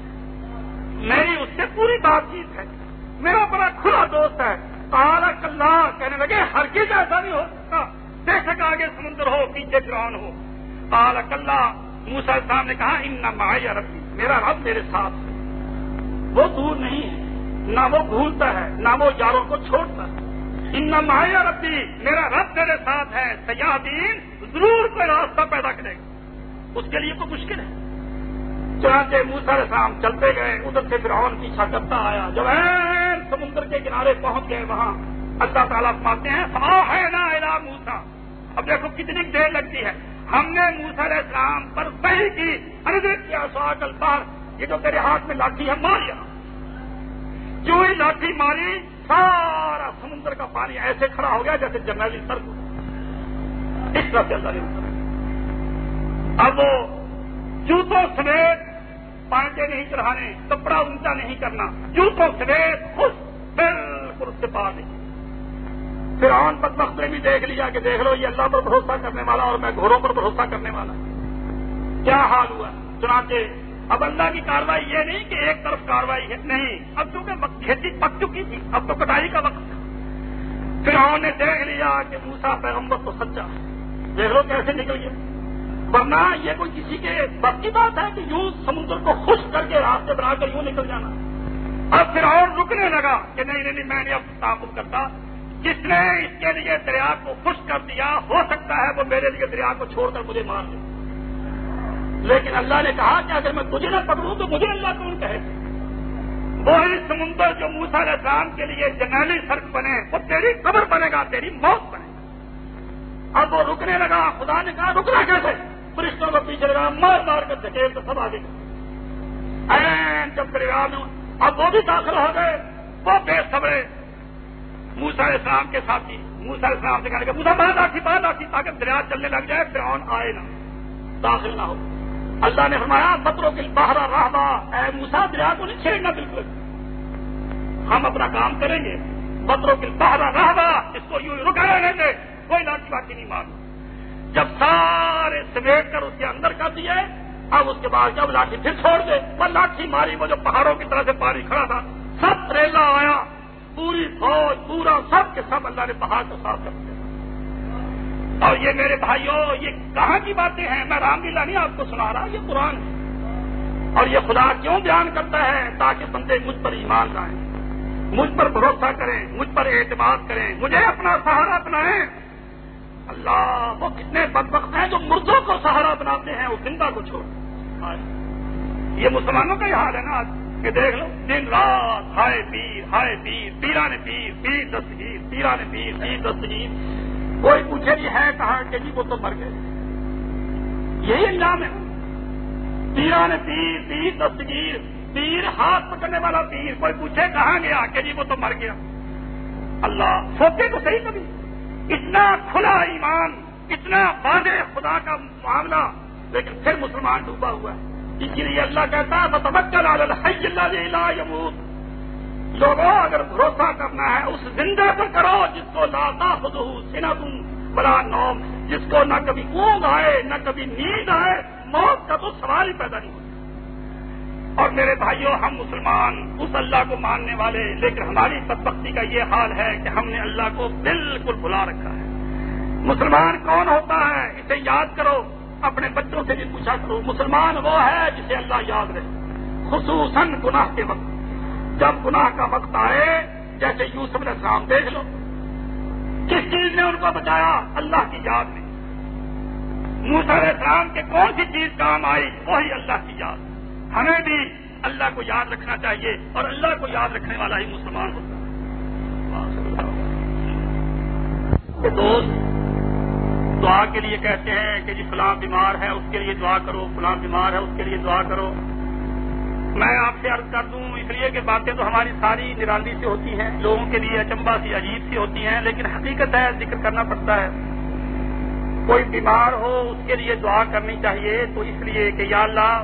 میری اس سے پوری بات چیت ہے، میرا بڑا کھلا دوست ہے. قال کلا، کہنے لگے ہرگز ایسا نہیں ہو سکتا، بے شک آگے سمندر ہو پیچھے فرعون ہو. قال کلا، موسیٰ علیہ السلام نے کہا ان معی ربی، میرا رب میرے ساتھ ہے، وہ دور نہیں ہے، نہ وہ بھولتا ہے نہ وہ یاروں کو چھوڑتا ہے. ان معی ربی، میرا رب میرے ساتھ ہے، سیاحین، ضرور کوئی راستہ پیدا کرے گا، اس کے لیے کوئی مشکل ہے. چنانچہ موسیٰ علیہ السلام چلتے گئے، ادھر سے فرعون پیچھا کرتا آیا. جب این سمندر کے کنارے پہنچ گئے وہاں اللہ تعالیٰ فرماتے ہیں فاوحینا الی موسیٰ. اب دیکھو کتنی دیر لگتی ہے. ہم نے موسیٰ علیہ السلام پر وحی کی انذر کیا عصاک البحر، یہ جو تیرے ہاتھ میں لاٹھی ہے مار یہاں. جو ہی لاٹھی ماری سارا سمندر کا پانی ایسے کھڑا ہو گیا جیسے جرنیلی سر کو. اس طرح سے اللہ نے اب وہ جوتوں سمیت پانچے نہیں چڑھانے، کپڑا اونچا نہیں کرنا، جوتوں سمیت خود بالکل اس سے پار نہیں. فرعون بدبخت نے بھی دیکھ لیا کہ دیکھ لو یہ اللہ پر بھروسہ کرنے والا اور میں گھوڑوں پر بھروسہ کرنے والا. کیا حال ہوا؟ چنانچہ اب اللہ کی کاروائی یہ نہیں کہ ایک طرف کاروائی ہے، نہیں، اب چونکہ کھیتی پک چکی تھی، اب تو کٹائی کا وقت تھا. فرعون نے دیکھ لیا کہ موسیٰ پیغمبر تو سچا ہے، دیکھ لو کیسے نکل گیا. ورنہ یہ کوئی کسی کے بس کی بات ہے کہ یوں سمندر کو خشک کر کے راستے بنا کر یوں نکل جانا. اب فرعون رکنے لگا کہ نہیں نہیں میں نے اب تعاقب کرتا، جس نے اس کے لیے دریا کو خشک کر دیا ہو سکتا ہے وہ میرے لیے دریا کو چھوڑ کر مجھے مار دے. لیکن اللہ نے کہا کہ اگر میں تجھے نہ پکڑوں تو مجھے اللہ کون کہے. وہی سمندر جو موسیٰ علیہ السلام کے لیے جنگلی سڑک بنے وہ تیری قبر بنے گا، تیری موت بنے گا. اب وہ رکنے لگا. خدا نے کہا رکنا کیسے؟ فرشتوں کو پیچھے لگا مار مار کر دھکیل تو سب آگے گئے. جب دریا میں اب وہ بھی داخل ہو گئے، وہ بے صبرے موسیٰ علیہ السلام کے ساتھی. موسیٰ علیہ السلام سے کہنے کہ موسیٰ بات آتی بات آتی تاکہ دریا چلنے لگ جائے، فرعون آئے نہ، داخل نہ ہو. اللہ نے فرمایا بطروں کے باہر رہبا، اے موسیٰ دریا کو نہیں چھیڑنا، بالکل ہم اپنا کام کریں گے. بطروں کے باہر رہبا، اس کو یوں رکا رہنے دے، کوئی لاٹھی باٹھی نہیں مارنا. جب سارے سمیٹ کر اس کے اندر کر دیے، اب اس کے بعد جب لاٹھی پھر چھوڑ دے، وہ لاٹھی ماری، وہ جو پہاڑوں کی طرح سے پانی کھڑا تھا سب ریلا آیا، پوری فوج پورا سب کے سب اللہ نے پہاڑ کو صاف کر دیا. اور یہ میرے بھائیوں یہ کہاں کی باتیں ہیں؟ میں رام لیلا نہیں آپ کو سنا رہا، یہ قرآن ہے. اور یہ خدا کیوں بیان کرتا ہے؟ تاکہ بندے مجھ پر ایمان لائیں، مجھ پر بھروسہ کریں، مجھ پر اعتماد کریں، مجھے اپنا سہارا بنائیں. اللہ وہ کتنے بدبخت ہیں جو مردوں کو سہارا بناتے ہیں، وہ زندہ کو چھوڑ. یہ مسلمانوں کا ہی حال ہے نا. کہ دیکھ لو دن رات ہائے پیر ہائے پیر پیرانے پیر پیر دستگیر پیرانے پیر پیر دستگیر. کوئی پوچھے جی ہے کہاں کہ جی وہ تو مر گئے. یہی انجام ہے. پیرانے پیر پیر دستگیر پیر ہاتھ پکڑنے والا پیر. کوئی پوچھے کہاں گیا کہ جی وہ تو مر گیا. اللہ سوچے تو صحیح کبھی. اتنا کھلا ایمان اتنا واضح خدا کا معاملہ لیکن پھر مسلمان ڈوبا ہوا ہے. اسی لیے اللہ کہتا ہے فتوکل علی الحی الذی لا یموت. لوگوں اگر بھروسہ کرنا ہے اس زندہ پر کرو جس کو لا تاخذہ سنۃ ولا نوم, جس کو نہ کبھی اونگ آئے نہ کبھی نیند آئے. موت کا تو سوال ہی پیدا نہیں ہوتا. اور میرے بھائیوں ہم مسلمان اس اللہ کو ماننے والے, لیکن ہماری بدبختی کا یہ حال ہے کہ ہم نے اللہ کو بالکل بھلا رکھا ہے. مسلمان کون ہوتا ہے اسے یاد کرو. اپنے بچوں سے بھی پوچھا کرو. مسلمان وہ ہے جسے اللہ یاد رہے, خصوصاً گناہ کے وقت. جب گناہ کا وقت آئے جیسے یوسف علیہ السلام دیکھ لو کس چیز نے ان کو بچایا, اللہ کی یاد نے. موسیٰ علیہ السلام کے کون سی چیز کام آئی, وہی اللہ کی یاد. ہمیں بھی اللہ کو یاد رکھنا چاہیے اور اللہ کو یاد رکھنے والا ہی مسلمان ہوتا ہے. دوست دعا کے لیے کہتے ہیں کہ جی فلاں بیمار ہے اس کے لیے دعا کرو, فلاں بیمار ہے اس کے لیے دعا کرو. میں آپ سے عرض کر دوں اس لیے کہ باتیں تو ہماری ساری نرالی سے ہوتی ہیں, لوگوں کے لیے اچنبھا سی عجیب سی ہوتی ہیں, لیکن حقیقت ہے ذکر کرنا پڑتا ہے. کوئی بیمار ہو اس کے لیے دعا کرنی چاہیے تو اس لیے کہ یا اللہ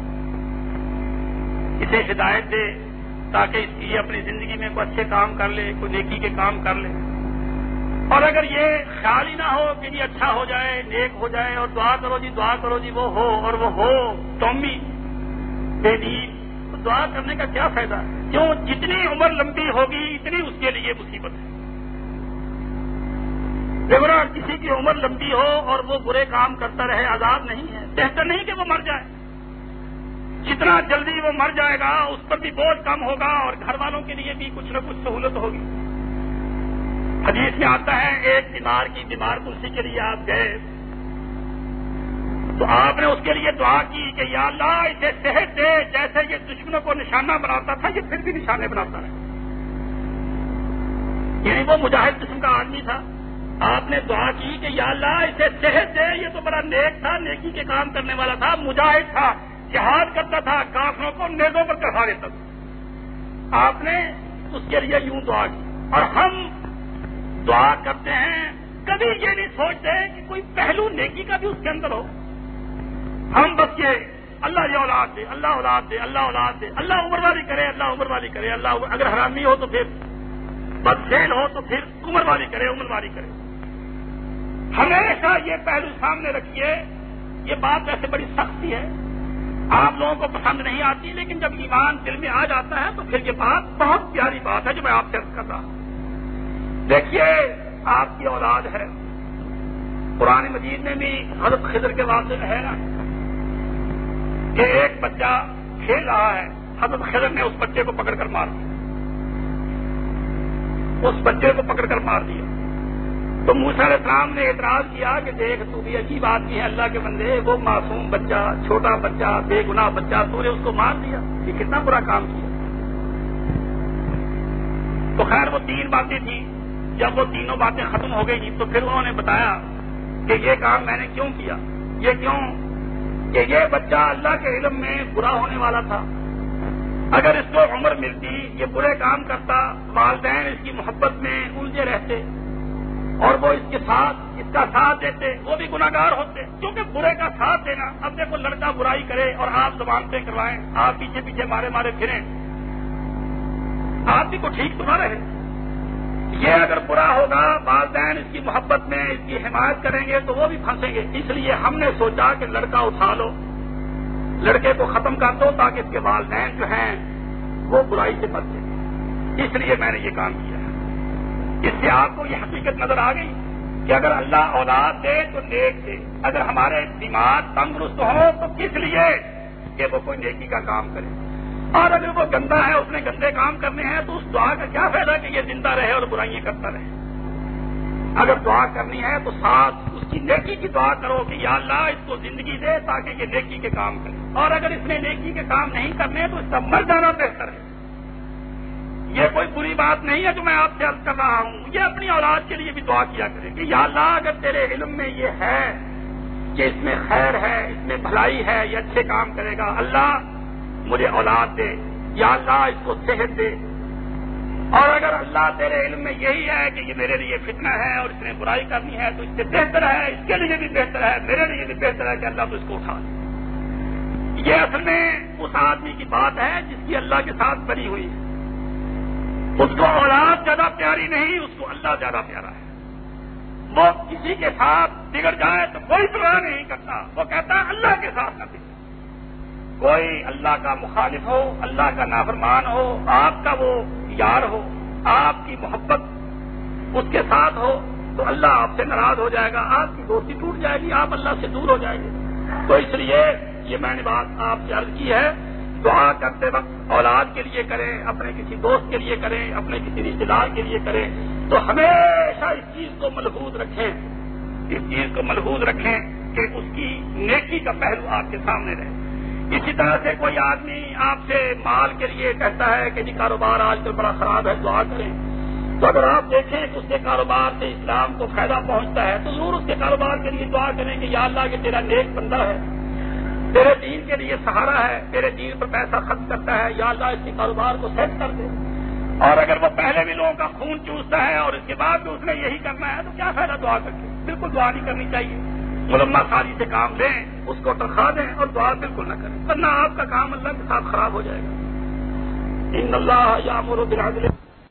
اسے ہدایت دے تاکہ اس کی اپنی زندگی میں کوئی اچھے کام کر لے, کوئی نیکی کے کام کر لے. اور اگر یہ خیال ہی نہ ہو کہ جی اچھا ہو جائے نیک ہو جائے اور دعا کرو جی دعا کرو جی وہ ہو اور وہ ہو ٹومی بے دین, تو دعا کرنے کا کیا فائدہ. کیوں جتنی عمر لمبی ہوگی اتنی اس کے لیے مصیبت ہے. دیکھو کسی کی عمر لمبی ہو اور وہ برے کام کرتا رہے عذاب نہیں ہے, بہتر نہیں کہ وہ مر جائے. جتنا جلدی وہ مر جائے گا اس پر بھی بوجھ کم ہوگا اور گھر والوں کے لیے بھی کچھ نہ کچھ سہولت ہوگی. حدیث میں آتا ہے ایک بیمار کی بیمار کرسی کے لیے آپ گئے تو آپ نے اس کے لیے دعا کی کہ یا اللہ اسے صحت دے جیسے یہ دشمنوں کو نشانہ بناتا تھا یہ پھر بھی نشانے بناتا ہے. یعنی وہ مجاہد قسم کا آدمی تھا. آپ نے دعا کی کہ یا اللہ اسے صحت دے, یہ تو بڑا نیک تھا, نیکی کے کام کرنے والا تھا, مجاہد تھا, جہاد کرتا تھا, کافروں کو نیزوں پر چڑھا دیتا تھا. آپ نے اس کے لیے یوں دعا کی. اور ہم دعا کرتے ہیں کبھی یہ نہیں سوچتے کہ کوئی پہلو نیکی کا بھی اس کے اندر ہو. ہم بس یہ اللہ یہ اولاد دے, اللہ اولاد دے, اللہ اولاد دے, اللہ عمر والی کرے, اللہ عمر والی کرے, اللہ اگر حرامی ہو تو پھر بدفعل ہو تو پھر عمر والی کرے, عمر والی کرے. ہمیشہ یہ پہلو سامنے رکھیے. یہ بات ویسے بڑی سختی ہے, آپ لوگوں کو پسند نہیں آتی, لیکن جب ایمان دل میں آ جاتا ہے تو پھر یہ بات بہت پیاری بات ہے جو میں آپ سے عرض کر رہا ہوں. دیکھیے آپ کی اولاد ہے, قرآن مجید میں بھی حضرت خضر کے واقعے ہے نا کہ ایک بچہ کھیل رہا ہے, حضرت خضر نے اس بچے کو پکڑ کر مار دیا, اس بچے کو پکڑ کر مار دیا. تو موسیٰ علیہ السلام نے اعتراض کیا کہ دیکھ تو بھی عجیب آدمی ہے اللہ کے بندے, وہ معصوم بچہ, چھوٹا بچہ, بے گناہ بچہ, تو نے اس کو مار دیا, یہ کتنا برا کام کیا. تو خیر وہ تین باتیں تھیں. جب وہ تینوں باتیں ختم ہو گئی تو پھر انہوں نے بتایا کہ یہ کام میں نے کیوں کیا. یہ کیوں کہ یہ بچہ اللہ کے علم میں برا ہونے والا تھا. اگر اس کو عمر ملتی یہ برے کام کرتا, والدین اس کی محبت میں الجھے رہتے اور وہ اس کے ساتھ اس کا ساتھ دیتے, وہ بھی گناہگار ہوتے. کیونکہ برے کا ساتھ دینا, اب دیکھو لڑکا برائی کرے اور آپ زبان پہ کروائیں, آپ پیچھے پیچھے مارے مارے پھریں, آپ بھی کو ٹھیک تو نہ رہے. یہ اگر برا ہوگا والدین اس کی محبت میں اس کی حمایت کریں گے تو وہ بھی پھنسیں گے. اس لیے ہم نے سوچا کہ لڑکا اٹھا لو, لڑکے کو ختم کر دو تاکہ اس کے والدین جو ہیں وہ برائی سے بچ جائیں. اس لیے میں نے یہ کام کیا ہے. اس سے آپ کو یہ حقیقت نظر آ گئی کہ اگر اللہ اولاد دے تو نیک دے, اگر ہمارے دماغ تندرست ہو تو کس لیے کہ وہ کوئی نیکی کا کام کرے. اور اگر وہ گندا ہے, اس نے گندے کام کرنے ہیں, تو اس دعا کا کیا فائدہ کہ یہ زندہ رہے اور برائیاں کرتا رہے. اگر دعا کرنی ہے تو ساتھ اس کی نیکی کی دعا کرو کہ یا اللہ اس کو زندگی دے تاکہ یہ نیکی کے کام کرے، اور اگر اس نے نیکی کے کام نہیں کرنے تو اس کا مر جانا بہتر ہے۔ یہ کوئی بری بات نہیں ہے جو میں آپ سے عرض کر رہا ہوں، یہ اپنی اولاد کے لیے بھی دعا کیا کرے کہ یا اللہ اگر تیرے علم میں یہ ہے کہ اس میں خیر ہے، اس میں بھلائی ہے، یہ اچھے کام کرے گا، اللہ مجھے اولاد دے، یا اللہ اس کو صحت دے۔ اور اگر اللہ تیرے علم میں یہی ہے کہ یہ میرے لیے فتنہ ہے اور اس نے برائی کرنی ہے تو اس سے بہتر ہے، اس کے لیے بھی بہتر ہے، میرے لیے بھی بہتر ہے کہ اللہ تو اس کو اٹھا لے۔ یہ اصل میں اس آدمی کی بات ہے جس کی اللہ کے ساتھ بنی ہوئی ہے، اس کو اولاد زیادہ پیاری نہیں، اس کو اللہ زیادہ پیارا ہے۔ وہ کسی کے ساتھ بگڑ جائے تو کوئی پرواہ نہیں کرتا، وہ کہتا ہے اللہ کے ساتھ نہ بگڑ۔ کوئی اللہ کا مخالف ہو، اللہ کا نافرمان ہو، آپ کا وہ یار ہو، آپ کی محبت اس کے ساتھ ہو تو اللہ آپ سے ناراض ہو جائے گا، آپ کی دوستی ٹوٹ جائے گی، آپ اللہ سے دور ہو جائیں گے۔ تو اس لیے یہ میں نے بات آپ سے عرض کی ہے، دعا کرتے وقت اولاد کے لیے کریں، اپنے کسی دوست کے لیے کریں، اپنے کسی رشتے دار کے لیے کریں، تو ہمیشہ اس چیز کو ملحوظ رکھیں، اس چیز کو ملحوظ رکھیں کہ اس کی نیکی کا پہلو آپ کے سامنے رہے۔ اسی طرح سے کوئی آدمی آپ سے مال کے لیے کہتا ہے کہ جی کاروبار آج کل بڑا خراب ہے، دعا کریں، تو اگر آپ دیکھیں کہ اس کے کاروبار سے اسلام کو فائدہ پہنچتا ہے تو ضرور اس کے کاروبار کے لیے دعا کریں کہ یا اللہ کہ تیرا نیک بندہ ہے، تیرے دین کے لیے سہارا ہے، تیرے دین پر پیسہ خرچ کرتا ہے، یا اللہ اس کے کاروبار کو سیٹ کر دے۔ اور اگر وہ پہلے بھی لوگوں کا خون چوستا ہے اور اس کے بعد بھی اس نے یہی کرنا ہے تو کیا فائدہ دعا کر کے؟ بالکل دعا نہیں کرنی چاہیے۔ علماء خالی سے کام لیں، اس کو تنخواہ دیں اور دعا بالکل نہ کریں، ورنہ آپ کا کام اللہ کے ساتھ خراب ہو جائے گا۔ ان اللہ یامر بالعدل